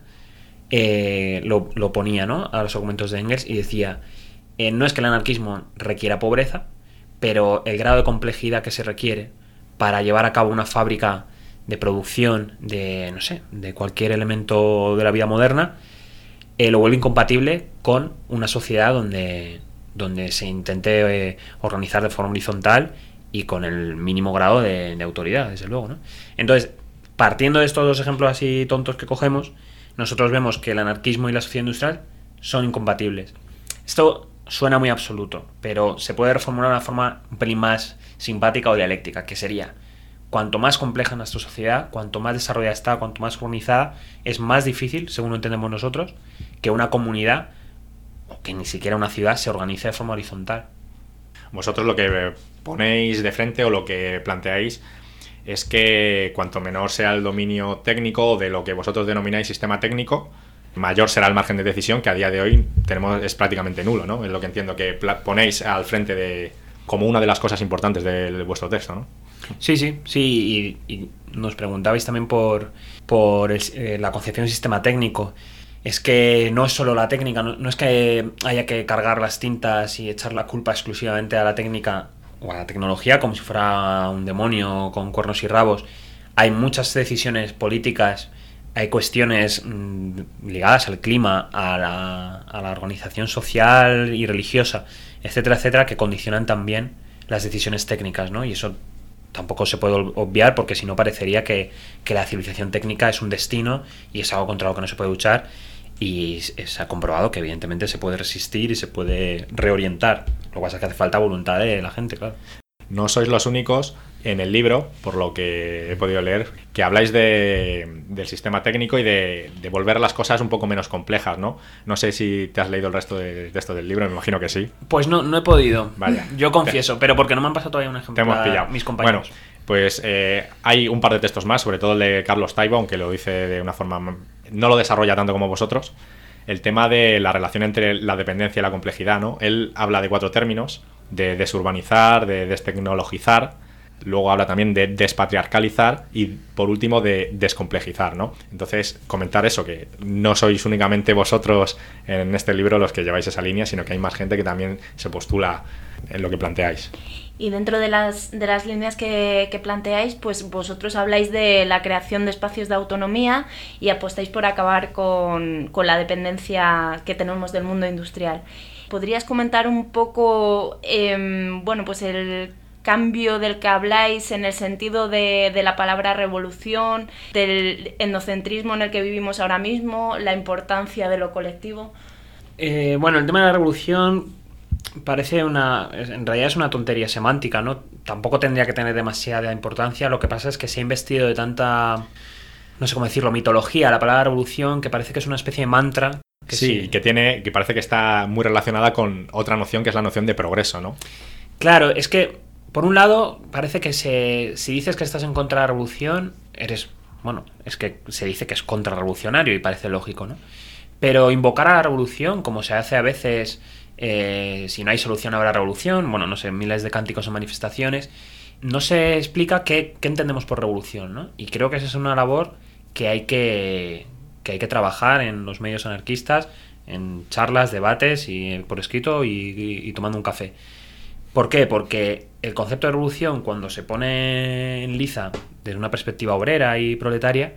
Speaker 9: lo ponía, ¿no?, a los argumentos de Engels y decía, no es que el anarquismo requiera pobreza, pero el grado de complejidad que se requiere para llevar a cabo una fábrica de producción de, no sé, de cualquier elemento de la vida moderna, lo vuelve incompatible con una sociedad donde se intente organizar de forma horizontal y con el mínimo grado de autoridad, desde luego, ¿no? Entonces, partiendo de estos dos ejemplos así tontos que cogemos, nosotros vemos que el anarquismo y la sociedad industrial son incompatibles. Esto suena muy absoluto, pero se puede reformular de una forma un pelín más simpática o dialéctica, que sería: cuanto más compleja nuestra sociedad, cuanto más desarrollada está, cuanto más organizada, es más difícil, según lo entendemos nosotros, que una comunidad o que ni siquiera una ciudad se organice de forma horizontal.
Speaker 5: Vosotros lo que ponéis de frente o lo que planteáis es que cuanto menor sea el dominio técnico de lo que vosotros denomináis sistema técnico, mayor será el margen de decisión, que a día de hoy es prácticamente nulo, ¿no? Es lo que entiendo que ponéis al frente de como una de las cosas importantes de vuestro texto, ¿no?
Speaker 9: Sí, y nos preguntabais también por la concepción de sistema técnico. Es que no es solo la técnica, no es que haya que cargar las tintas y echar la culpa exclusivamente a la técnica o a la tecnología como si fuera un demonio con cuernos y rabos. Hay muchas decisiones políticas, hay cuestiones ligadas al clima, a la organización social y religiosa, etcétera, etcétera, que condicionan también las decisiones técnicas, ¿no? Y eso tampoco se puede obviar, porque si no parecería que la civilización técnica es un destino y es algo contra lo que no se puede luchar, y se ha comprobado que evidentemente se puede resistir y se puede reorientar. Lo que pasa es que hace falta voluntad de la gente, claro.
Speaker 5: No sois los únicos en el libro, por lo que he podido leer, que habláis del sistema técnico y de volver las cosas un poco menos complejas, ¿no? No sé si te has leído el resto de esto del libro, me imagino que sí.
Speaker 9: Pues no he podido,
Speaker 5: vaya.
Speaker 9: Yo confieso, pero porque no me han pasado todavía un ejemplo.
Speaker 5: Te hemos pillado.
Speaker 9: Mis compañeros.
Speaker 5: Bueno, pues hay un par de textos más, sobre todo el de Carlos Taibo, aunque lo dice de una forma... No lo desarrolla tanto como vosotros. El tema de la relación entre la dependencia y la complejidad, ¿no? Él habla de 4 términos: de desurbanizar, de destecnologizar, luego habla también de despatriarcalizar y por último de descomplejizar, ¿no? Entonces, comentar eso, que no sois únicamente vosotros en este libro los que lleváis esa línea, sino que hay más gente que también se postula en lo que planteáis.
Speaker 3: Y dentro de las líneas que planteáis, pues vosotros habláis de la creación de espacios de autonomía y apostáis por acabar con la dependencia que tenemos del mundo industrial. ¿Podrías comentar un poco, pues el cambio del que habláis en el sentido de la palabra revolución, del etnocentrismo en el que vivimos ahora mismo, la importancia de lo colectivo?
Speaker 9: El tema de la revolución parece en realidad es una tontería semántica, ¿no? Tampoco tendría que tener demasiada importancia. Lo que pasa es que se ha investido de tanta, no sé cómo decirlo, mitología la palabra revolución, que parece que es una especie de mantra. Que
Speaker 5: parece que está muy relacionada con otra noción, que es la noción de progreso, ¿no?
Speaker 9: Claro, es que por un lado parece que si dices que estás en contra de la revolución, es que se dice que es contrarrevolucionario y parece lógico, ¿no? Pero invocar a la revolución, como se hace a veces, si no hay solución habrá revolución, miles de cánticos o manifestaciones, no se explica qué entendemos por revolución, ¿no? Y creo que esa es una labor que hay que trabajar en los medios anarquistas, en charlas, debates y por escrito y tomando un café. ¿Por qué? Porque el concepto de revolución, cuando se pone en liza desde una perspectiva obrera y proletaria,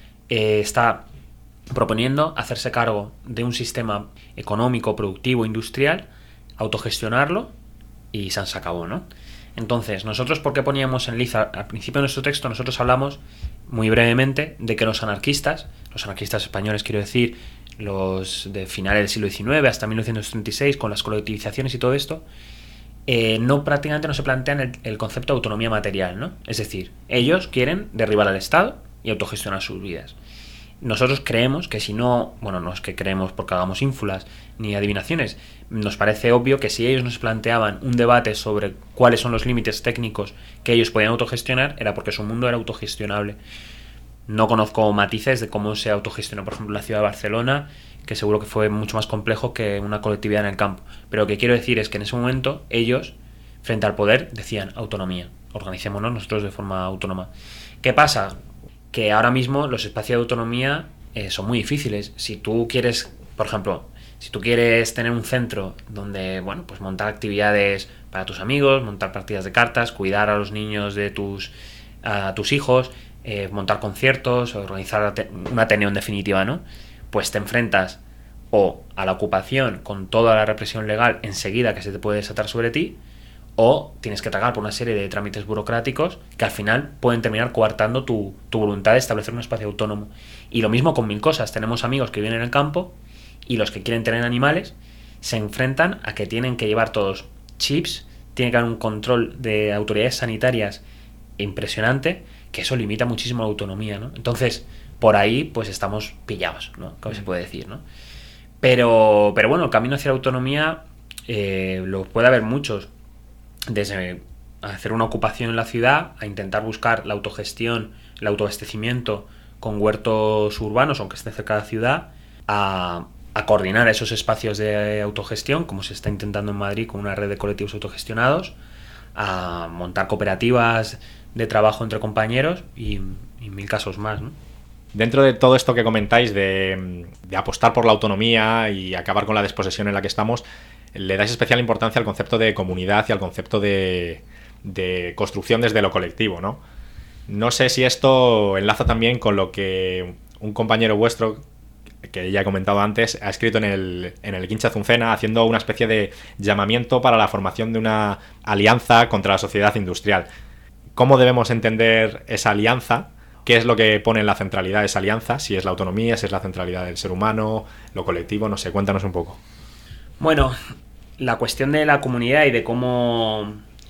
Speaker 9: está proponiendo hacerse cargo de un sistema económico, productivo, industrial, autogestionarlo y se acabó, ¿no? Entonces, nosotros, ¿por qué poníamos en liza? Al principio de nuestro texto nosotros hablamos muy brevemente de que los anarquistas españoles, quiero decir, los de finales del siglo XIX hasta 1936, con las colectivizaciones y todo esto, prácticamente no se plantean el concepto de autonomía material, ¿no? Es decir, ellos quieren derribar al Estado y autogestionar sus vidas. Nosotros creemos que no es que creemos porque hagamos ínfulas ni adivinaciones, nos parece obvio que si ellos nos planteaban un debate sobre cuáles son los límites técnicos que ellos podían autogestionar, era porque su mundo era autogestionable. No conozco matices de cómo se autogestionó, por ejemplo, la ciudad de Barcelona, que seguro que fue mucho más complejo que una colectividad en el campo. Pero lo que quiero decir es que en ese momento ellos, frente al poder, decían autonomía. organicémonos nosotros de forma autónoma. ¿Qué pasa? Que ahora mismo los espacios de autonomía son muy difíciles. Si tú quieres, por ejemplo, si tú quieres tener un centro donde, bueno, pues montar actividades para tus amigos, montar partidas de cartas, cuidar a los niños de tus hijos, montar conciertos, organizar un ateneo en definitiva, ¿no? Pues te enfrentas o a la ocupación con toda la represión legal enseguida que se te puede desatar sobre ti, o tienes que tragar por una serie de trámites burocráticos que al final pueden terminar coartando tu voluntad de establecer un espacio autónomo. Y lo mismo con mil cosas. Tenemos amigos que viven en el campo y los que quieren tener animales se enfrentan a que tienen que llevar todos chips, tiene que haber un control de autoridades sanitarias impresionante, que eso limita muchísimo la autonomía, ¿no? Entonces, por ahí pues estamos pillados, ¿no? Como se puede decir, ¿no? Pero bueno, el camino hacia la autonomía lo puede haber muchos. Desde hacer una ocupación en la ciudad a intentar buscar la autogestión, el autoabastecimiento con huertos urbanos, aunque estén cerca de la ciudad, a coordinar esos espacios de autogestión, como se está intentando en Madrid con una red de colectivos autogestionados, a montar cooperativas de trabajo entre compañeros y mil casos más, ¿no?
Speaker 5: Dentro de todo esto que comentáis de apostar por la autonomía y acabar con la desposesión en la que estamos, le dais especial importancia al concepto de comunidad y al concepto de construcción desde lo colectivo, ¿no? No sé si esto enlaza también con lo que un compañero vuestro, que ya he comentado antes, ha escrito en el Quincha Azucena, haciendo una especie de llamamiento para la formación de una alianza contra la sociedad industrial. ¿Cómo debemos entender esa alianza? ¿Qué es lo que pone en la centralidad de esa alianza? Si es la autonomía, si es la centralidad del ser humano, lo colectivo, no sé, cuéntanos un poco.
Speaker 9: Bueno, la cuestión de la comunidad y de cómo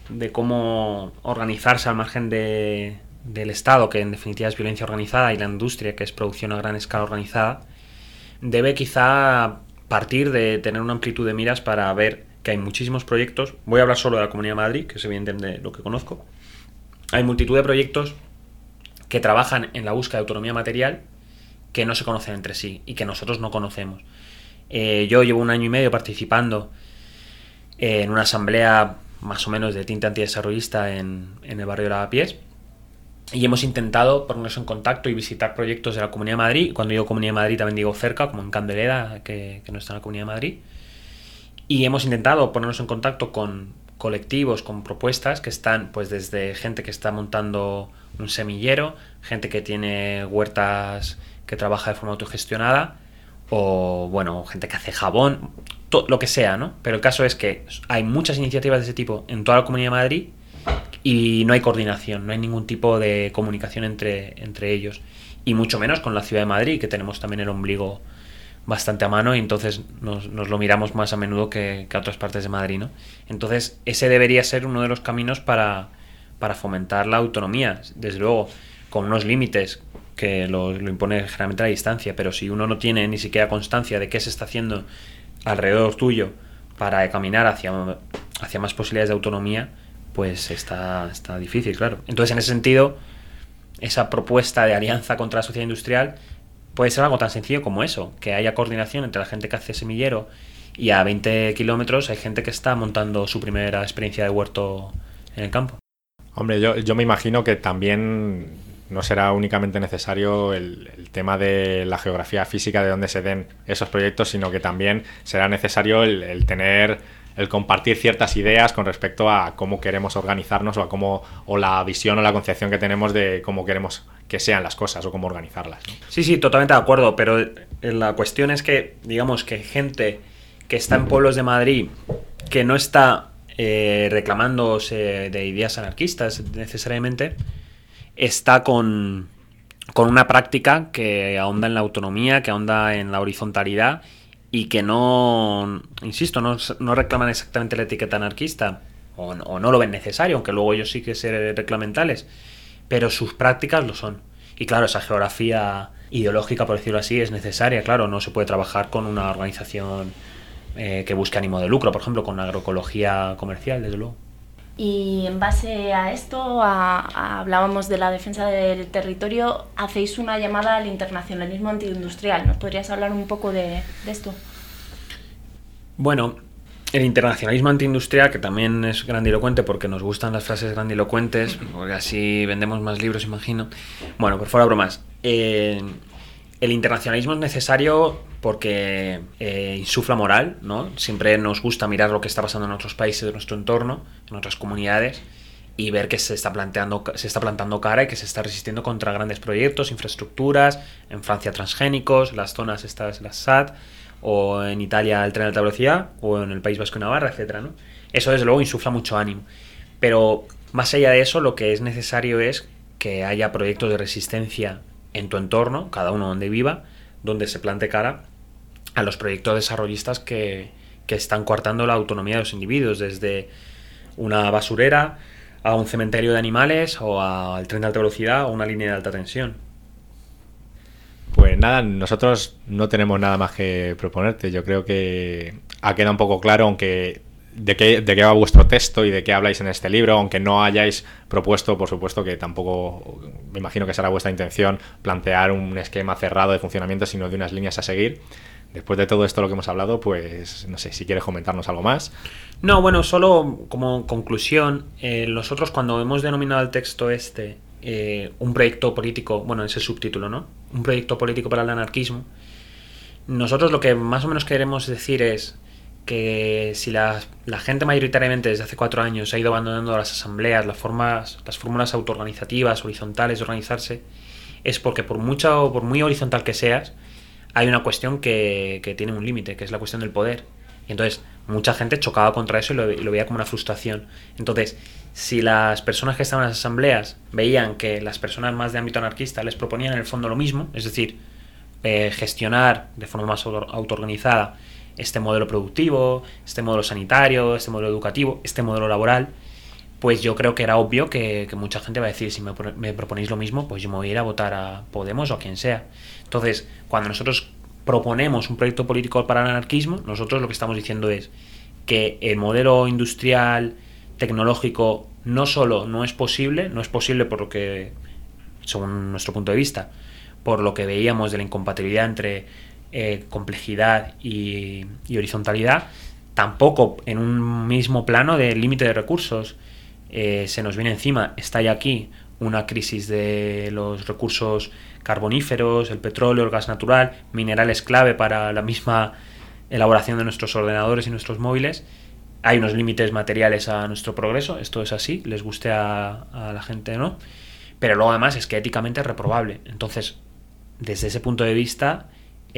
Speaker 9: organizarse al margen del Estado, que en definitiva es violencia organizada, y la industria, que es producción a gran escala organizada, debe quizá partir de tener una amplitud de miras para ver que hay muchísimos proyectos. Voy a hablar solo de la Comunidad de Madrid, que es evidentemente lo que conozco. Hay multitud de proyectos que trabajan en la búsqueda de autonomía material que no se conocen entre sí y que nosotros no conocemos. Yo llevo 1 año y medio participando en una asamblea más o menos de tinte antidesarrollista en el barrio de Lavapiés, y hemos intentado ponernos en contacto y visitar proyectos de la Comunidad de Madrid. Cuando digo Comunidad de Madrid también digo cerca, como en Candelera, que no está en la Comunidad de Madrid, y hemos intentado ponernos en contacto con colectivos, con propuestas que están pues desde gente que está montando un semillero, gente que tiene huertas que trabaja de forma autogestionada, o bueno, gente que hace jabón, lo que sea, ¿no? Pero el caso es que hay muchas iniciativas de ese tipo en toda la Comunidad de Madrid y no hay coordinación, no hay ningún tipo de comunicación entre ellos, y mucho menos con la Ciudad de Madrid, que tenemos también el ombligo bastante a mano, y entonces nos lo miramos más a menudo que a otras partes de Madrid, ¿no? Entonces ese debería ser uno de los caminos para fomentar la autonomía, desde luego con unos límites que lo impone generalmente la distancia, pero si uno no tiene ni siquiera constancia de qué se está haciendo alrededor tuyo para caminar hacia más posibilidades de autonomía, pues está difícil, claro. Entonces, en ese sentido, esa propuesta de alianza contra la sociedad industrial puede ser algo tan sencillo como eso, que haya coordinación entre la gente que hace semillero y a 20 kilómetros hay gente que está montando su primera experiencia de huerto en el campo.
Speaker 5: Hombre, yo me imagino que también no será únicamente necesario el tema de la geografía física de donde se den esos proyectos, sino que también será necesario el compartir ciertas ideas con respecto a cómo queremos organizarnos o la visión o la concepción que tenemos de cómo queremos que sean las cosas o cómo organizarlas, ¿no?
Speaker 9: Sí, totalmente de acuerdo, pero la cuestión es que, digamos, que gente que está en pueblos de Madrid que no está reclamándose de ideas anarquistas necesariamente, está con una práctica que ahonda en la autonomía, que ahonda en la horizontalidad, y que no reclaman exactamente la etiqueta anarquista, o no lo ven necesario, aunque luego ellos sí que se reclamen tales, pero sus prácticas lo son. Y claro, esa geografía ideológica, por decirlo así, es necesaria. Claro, no se puede trabajar con una organización que busque ánimo de lucro, por ejemplo, con agroecología comercial, desde luego.
Speaker 3: Y en base a esto, hablábamos de la defensa del territorio, hacéis una llamada al internacionalismo antiindustrial. ¿Nos podrías hablar un poco de esto?
Speaker 9: Bueno, el internacionalismo antiindustrial, que también es grandilocuente porque nos gustan las frases grandilocuentes, porque así vendemos más libros, imagino. Bueno, por fuera bromas. El internacionalismo es necesario porque insufla moral, ¿no? Siempre nos gusta mirar lo que está pasando en otros países de nuestro entorno, en otras comunidades, y ver que se está plantando cara y que se está resistiendo contra grandes proyectos, infraestructuras, en Francia transgénicos, las zonas estas, las SAT, o en Italia el tren de alta velocidad, o en el País Vasco y Navarra, etcétera, ¿no? Eso desde luego insufla mucho ánimo. Pero más allá de eso, lo que es necesario es que haya proyectos de resistencia en tu entorno, cada uno donde viva, donde se plante cara a los proyectos desarrollistas que están coartando la autonomía de los individuos, desde una basurera a un cementerio de animales o al tren de alta velocidad o una línea de alta tensión.
Speaker 5: Pues nada, nosotros no tenemos nada más que proponerte. Yo creo que ha quedado un poco claro, aunque de qué va vuestro texto y de qué habláis en este libro, aunque no hayáis propuesto, por supuesto que tampoco, me imagino que será vuestra intención plantear un esquema cerrado de funcionamiento, sino de unas líneas a seguir. Después de todo esto lo que hemos hablado, pues no sé si quieres comentarnos algo más.
Speaker 9: No, bueno, solo como conclusión, nosotros cuando hemos denominado el texto un proyecto político, bueno, ese subtítulo, ¿no? Un proyecto político para el anarquismo, nosotros lo que más o menos queremos decir es que si la gente mayoritariamente desde hace 4 años ha ido abandonando las asambleas, las fórmulas autoorganizativas, horizontales de organizarse, es porque por muy horizontal que seas, hay una cuestión que tiene un límite, que es la cuestión del poder. Y entonces mucha gente chocaba contra eso y lo veía como una frustración. Entonces, si las personas que estaban en las asambleas veían que las personas más de ámbito anarquista les proponían en el fondo lo mismo, es decir, gestionar de forma más autoorganizada este modelo productivo, este modelo sanitario, este modelo educativo, este modelo laboral, pues yo creo que era obvio que mucha gente va a decir, si me proponéis lo mismo, pues yo me voy a ir a votar a Podemos o a quien sea. Entonces, cuando nosotros proponemos un proyecto político para el anarquismo, nosotros lo que estamos diciendo es que el modelo industrial, tecnológico, no solo no es posible por lo que, según nuestro punto de vista, por lo que veíamos de la incompatibilidad entre complejidad y horizontalidad, tampoco en un mismo plano de límite de recursos. Se nos viene encima, está ya aquí una crisis de los recursos carboníferos, el petróleo, el gas natural, minerales clave para la misma elaboración de nuestros ordenadores y nuestros móviles. Hay unos límites materiales a nuestro progreso, esto es así, les guste a la gente o no, pero luego además es que éticamente es reprobable. Entonces, desde ese punto de vista,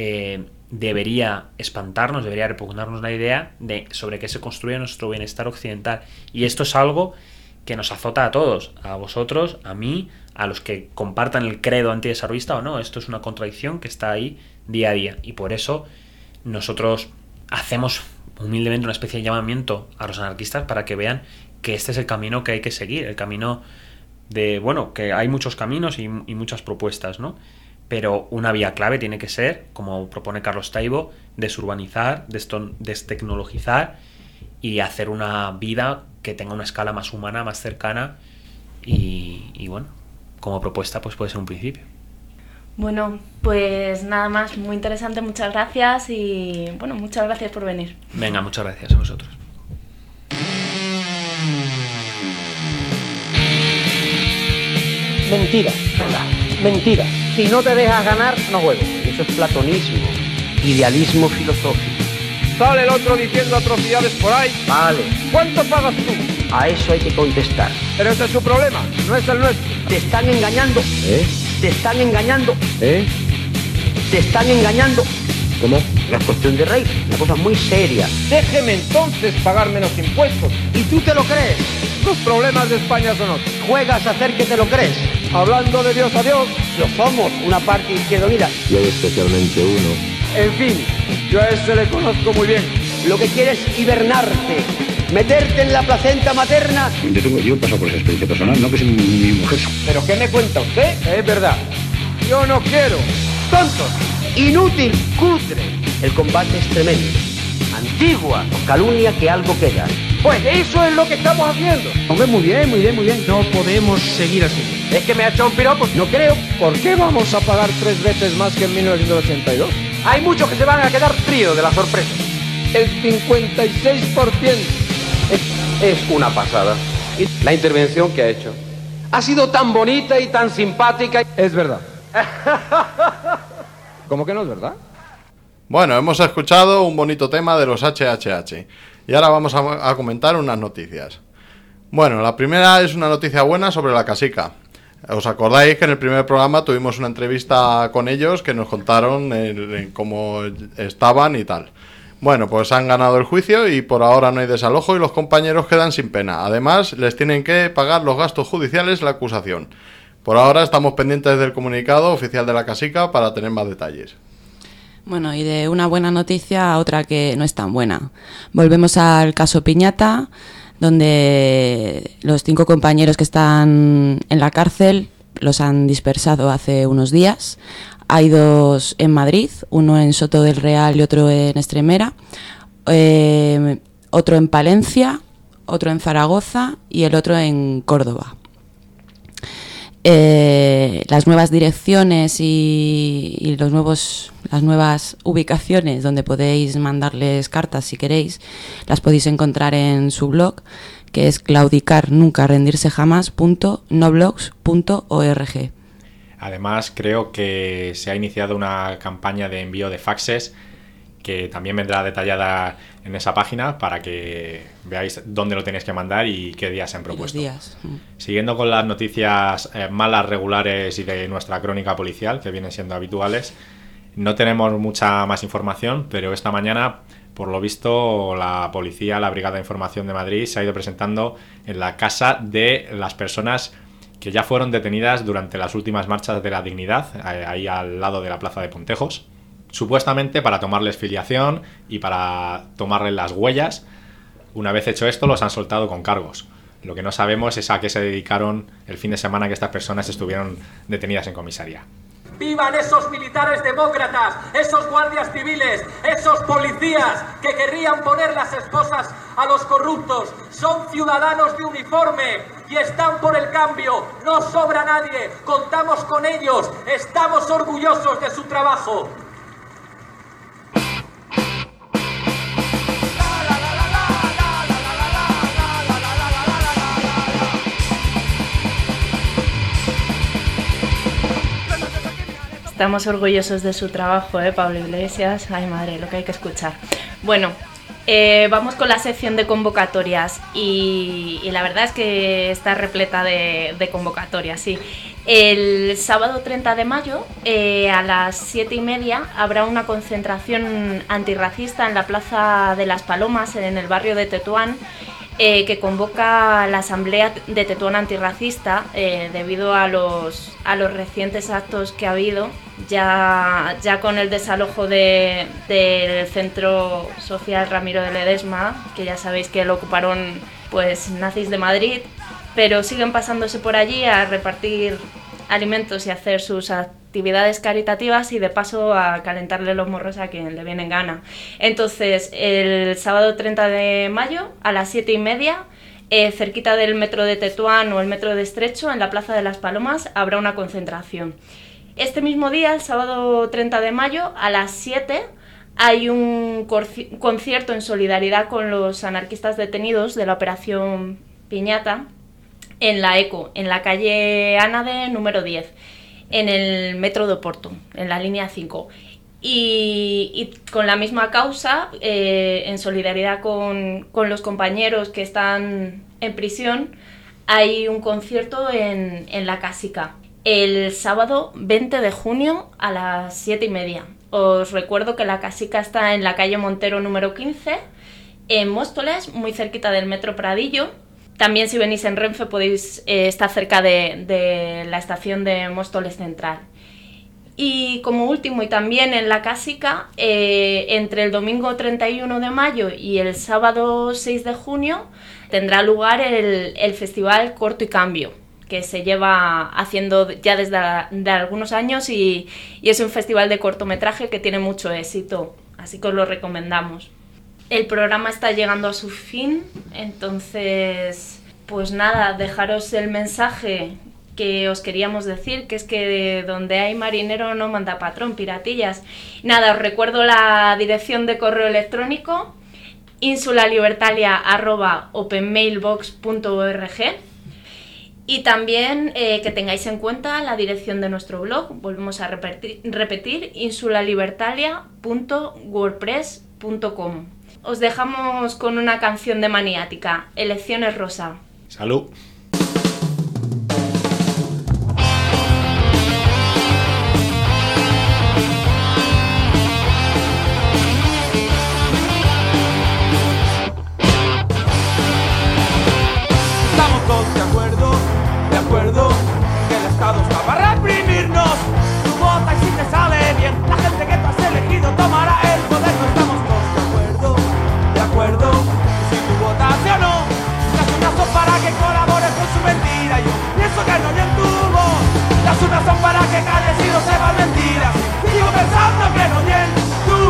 Speaker 9: debería espantarnos, debería repugnarnos la idea sobre qué se construye nuestro bienestar occidental. Y esto es algo que nos azota a todos, a vosotros, a mí, a los que compartan el credo antidesarrollista o no. Esto es una contradicción que está ahí día a día, y por eso nosotros hacemos humildemente una especie de llamamiento a los anarquistas para que vean que este es el camino que hay que seguir, el camino de, bueno, que hay muchos caminos y muchas propuestas, ¿no? Pero una vía clave tiene que ser, como propone Carlos Taibo, desurbanizar, destecnologizar y hacer una vida que tenga una escala más humana, más cercana, y bueno, como propuesta pues puede ser un principio.
Speaker 3: Bueno, pues nada más, muy interesante, muchas gracias y bueno, muchas gracias por venir.
Speaker 9: Venga, muchas gracias a vosotros.
Speaker 11: Mentira, mentira. Si no te dejas ganar, no juego. Eso es platonismo, idealismo filosófico.
Speaker 12: Sale el otro diciendo atrocidades por ahí.
Speaker 11: Vale.
Speaker 12: ¿Cuánto pagas tú?
Speaker 11: A eso hay que contestar.
Speaker 12: Pero ese es su problema, no es el nuestro.
Speaker 11: Te están engañando. Te están engañando. Te están engañando. ¿Cómo? La cuestión de rey, una cosa muy seria.
Speaker 12: Déjeme entonces pagar menos impuestos.
Speaker 11: ¿Y tú te lo crees?
Speaker 12: Los problemas de España son otros.
Speaker 11: Juegas a hacer que te lo crees.
Speaker 12: Hablando de Dios a Dios.
Speaker 11: Lo somos, una parte izquierda unida.
Speaker 13: Y hay especialmente uno.
Speaker 12: En fin, yo a este le conozco muy bien.
Speaker 11: Lo que quieres es hibernarte, meterte en la placenta materna.
Speaker 13: Yo he pasado por esa experiencia personal, no que es mi mujer.
Speaker 12: ¿Pero qué me cuenta usted? Es verdad. Yo no quiero.
Speaker 11: Tontos, inútil, cutre. El combate es tremendo. Antigua, calumnia que algo queda.
Speaker 12: Pues eso es lo que estamos haciendo.
Speaker 11: Hombre, muy bien, muy bien, muy bien.
Speaker 12: No podemos seguir así. ¿Es que me ha echado un piropo?
Speaker 11: No creo.
Speaker 12: ¿Por qué vamos a pagar 3 veces más que en 1982? Hay muchos que se van a quedar fríos de la sorpresa. el 56%.
Speaker 14: Es una pasada. Y la intervención que ha hecho ha sido tan bonita y tan simpática.
Speaker 12: Es verdad. ¿Cómo que no es verdad?
Speaker 4: Bueno, hemos escuchado un bonito tema de los HHH y ahora vamos a comentar unas noticias. Bueno, la primera es una noticia buena sobre la Casica. ¿Os acordáis que en el primer programa tuvimos una entrevista con ellos que nos contaron cómo estaban y tal? Bueno, pues han ganado el juicio y por ahora no hay desalojo y los compañeros quedan sin pena. Además, les tienen que pagar los gastos judiciales la acusación. Por ahora estamos pendientes del comunicado oficial de la Casica para tener más detalles.
Speaker 6: Bueno, y de una buena noticia a otra que no es tan buena. Volvemos al caso Piñata, donde los 5 compañeros que están en la cárcel los han dispersado hace unos días. Hay 2 en Madrid, uno en Soto del Real y otro en Extremera, otro en Palencia, otro en Zaragoza y el otro en Córdoba. Las nuevas direcciones y las nuevas ubicaciones donde podéis mandarles cartas si queréis, las podéis encontrar en su blog, que es claudicarnuncarendirsejamás.noblogs.org.
Speaker 5: Además, creo que se ha iniciado una campaña de envío de faxes que también vendrá detallada en esa página para que veáis dónde lo tenéis que mandar y qué días se han propuesto. Siguiendo con las noticias malas, regulares y de nuestra crónica policial, que vienen siendo habituales, no tenemos mucha más información, pero esta mañana, por lo visto, la policía, la Brigada de Información de Madrid, se ha ido presentando en la casa de las personas que ya fueron detenidas durante las últimas marchas de la dignidad, ahí al lado de la plaza de Pontejos, supuestamente para tomarles filiación y para tomarles las huellas. Una vez hecho esto, los han soltado con cargos. Lo que no sabemos es a qué se dedicaron el fin de semana que estas personas estuvieron detenidas en comisaría.
Speaker 15: ¡Vivan esos militares demócratas, esos guardias civiles, esos policías que querrían poner las esposas a los corruptos! Son ciudadanos de uniforme y están por el cambio. No sobra nadie, contamos con ellos, estamos orgullosos de su trabajo.
Speaker 3: Estamos orgullosos de su trabajo, Pablo Iglesias. Ay, madre, lo que hay que escuchar. Bueno, vamos con la sección de convocatorias y la verdad es que está repleta de convocatorias, sí. El sábado 30 de mayo a las 7:30 habrá una concentración antirracista en la Plaza de las Palomas, en el barrio de Tetuán, que convoca la Asamblea de Tetuán Antirracista debido a los recientes actos que ha habido, ya con el desalojo del Centro Social Ramiro de Ledesma, que ya sabéis que lo ocuparon pues nazis de Madrid, pero siguen pasándose por allí a repartir alimentos y hacer sus actividades caritativas y de paso a calentarle los morros a quien le viene en gana. Entonces, el sábado 30 de mayo a las 7:30, cerquita del metro de Tetuán o el metro de Estrecho, en la Plaza de las Palomas, habrá una concentración. Este mismo día, el sábado 30 de mayo, a las 7, hay un concierto en solidaridad con los anarquistas detenidos de la Operación Piñata en la ECO, en la calle Ánade número 10, en el metro de Oporto, en la línea 5. Y con la misma causa, en solidaridad con los compañeros que están en prisión, hay un concierto en la Casica, el sábado 20 de junio a las 7:30. Os recuerdo que la Casica está en la calle Montero número 15, en Móstoles, muy cerquita del metro Pradillo. También si venís en Renfe podéis estar cerca de la estación de Móstoles Central. Y como último, y también en la Casica, entre el domingo 31 de mayo y el sábado 6 de junio, tendrá lugar el Festival Corto y Cambio, que se lleva haciendo ya desde algunos años y es un festival de cortometraje que tiene mucho éxito, así que os lo recomendamos. El programa está llegando a su fin, entonces, pues nada, dejaros el mensaje que os queríamos decir, que es que donde hay marinero no manda patrón, piratillas. Nada, os recuerdo la dirección de correo electrónico, insulalibertalia@openmailbox.org. Y también que tengáis en cuenta la dirección de nuestro blog, volvemos a repetir insulalibertalia.wordpress.com. Os dejamos con una canción de Maniática, Elecciones Rosa.
Speaker 5: Salud.
Speaker 10: Estamos todos de acuerdo, que el Estado está para reprimirnos. Tú vota y si te sale bien, la gente que tú has elegido tomará el poder. No estamos todos de acuerdo, si tu votación no, las unas son para que colabores con su mentira. Yo pienso que no, y en tu voz, las unas son para que calles y no sepas mentiras. Sigo pensando que no, y en tu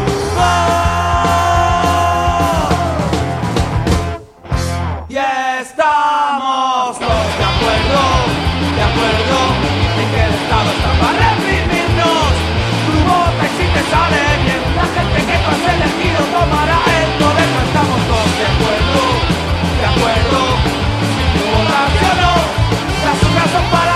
Speaker 10: voz. Y estamos todos de acuerdo, en que el Estado está para reprimirnos. Tu vota y si te sale bien, la gente que tú has elegido tomará el poder. No estamos todos de acuerdo, si tu votación no, las unas son para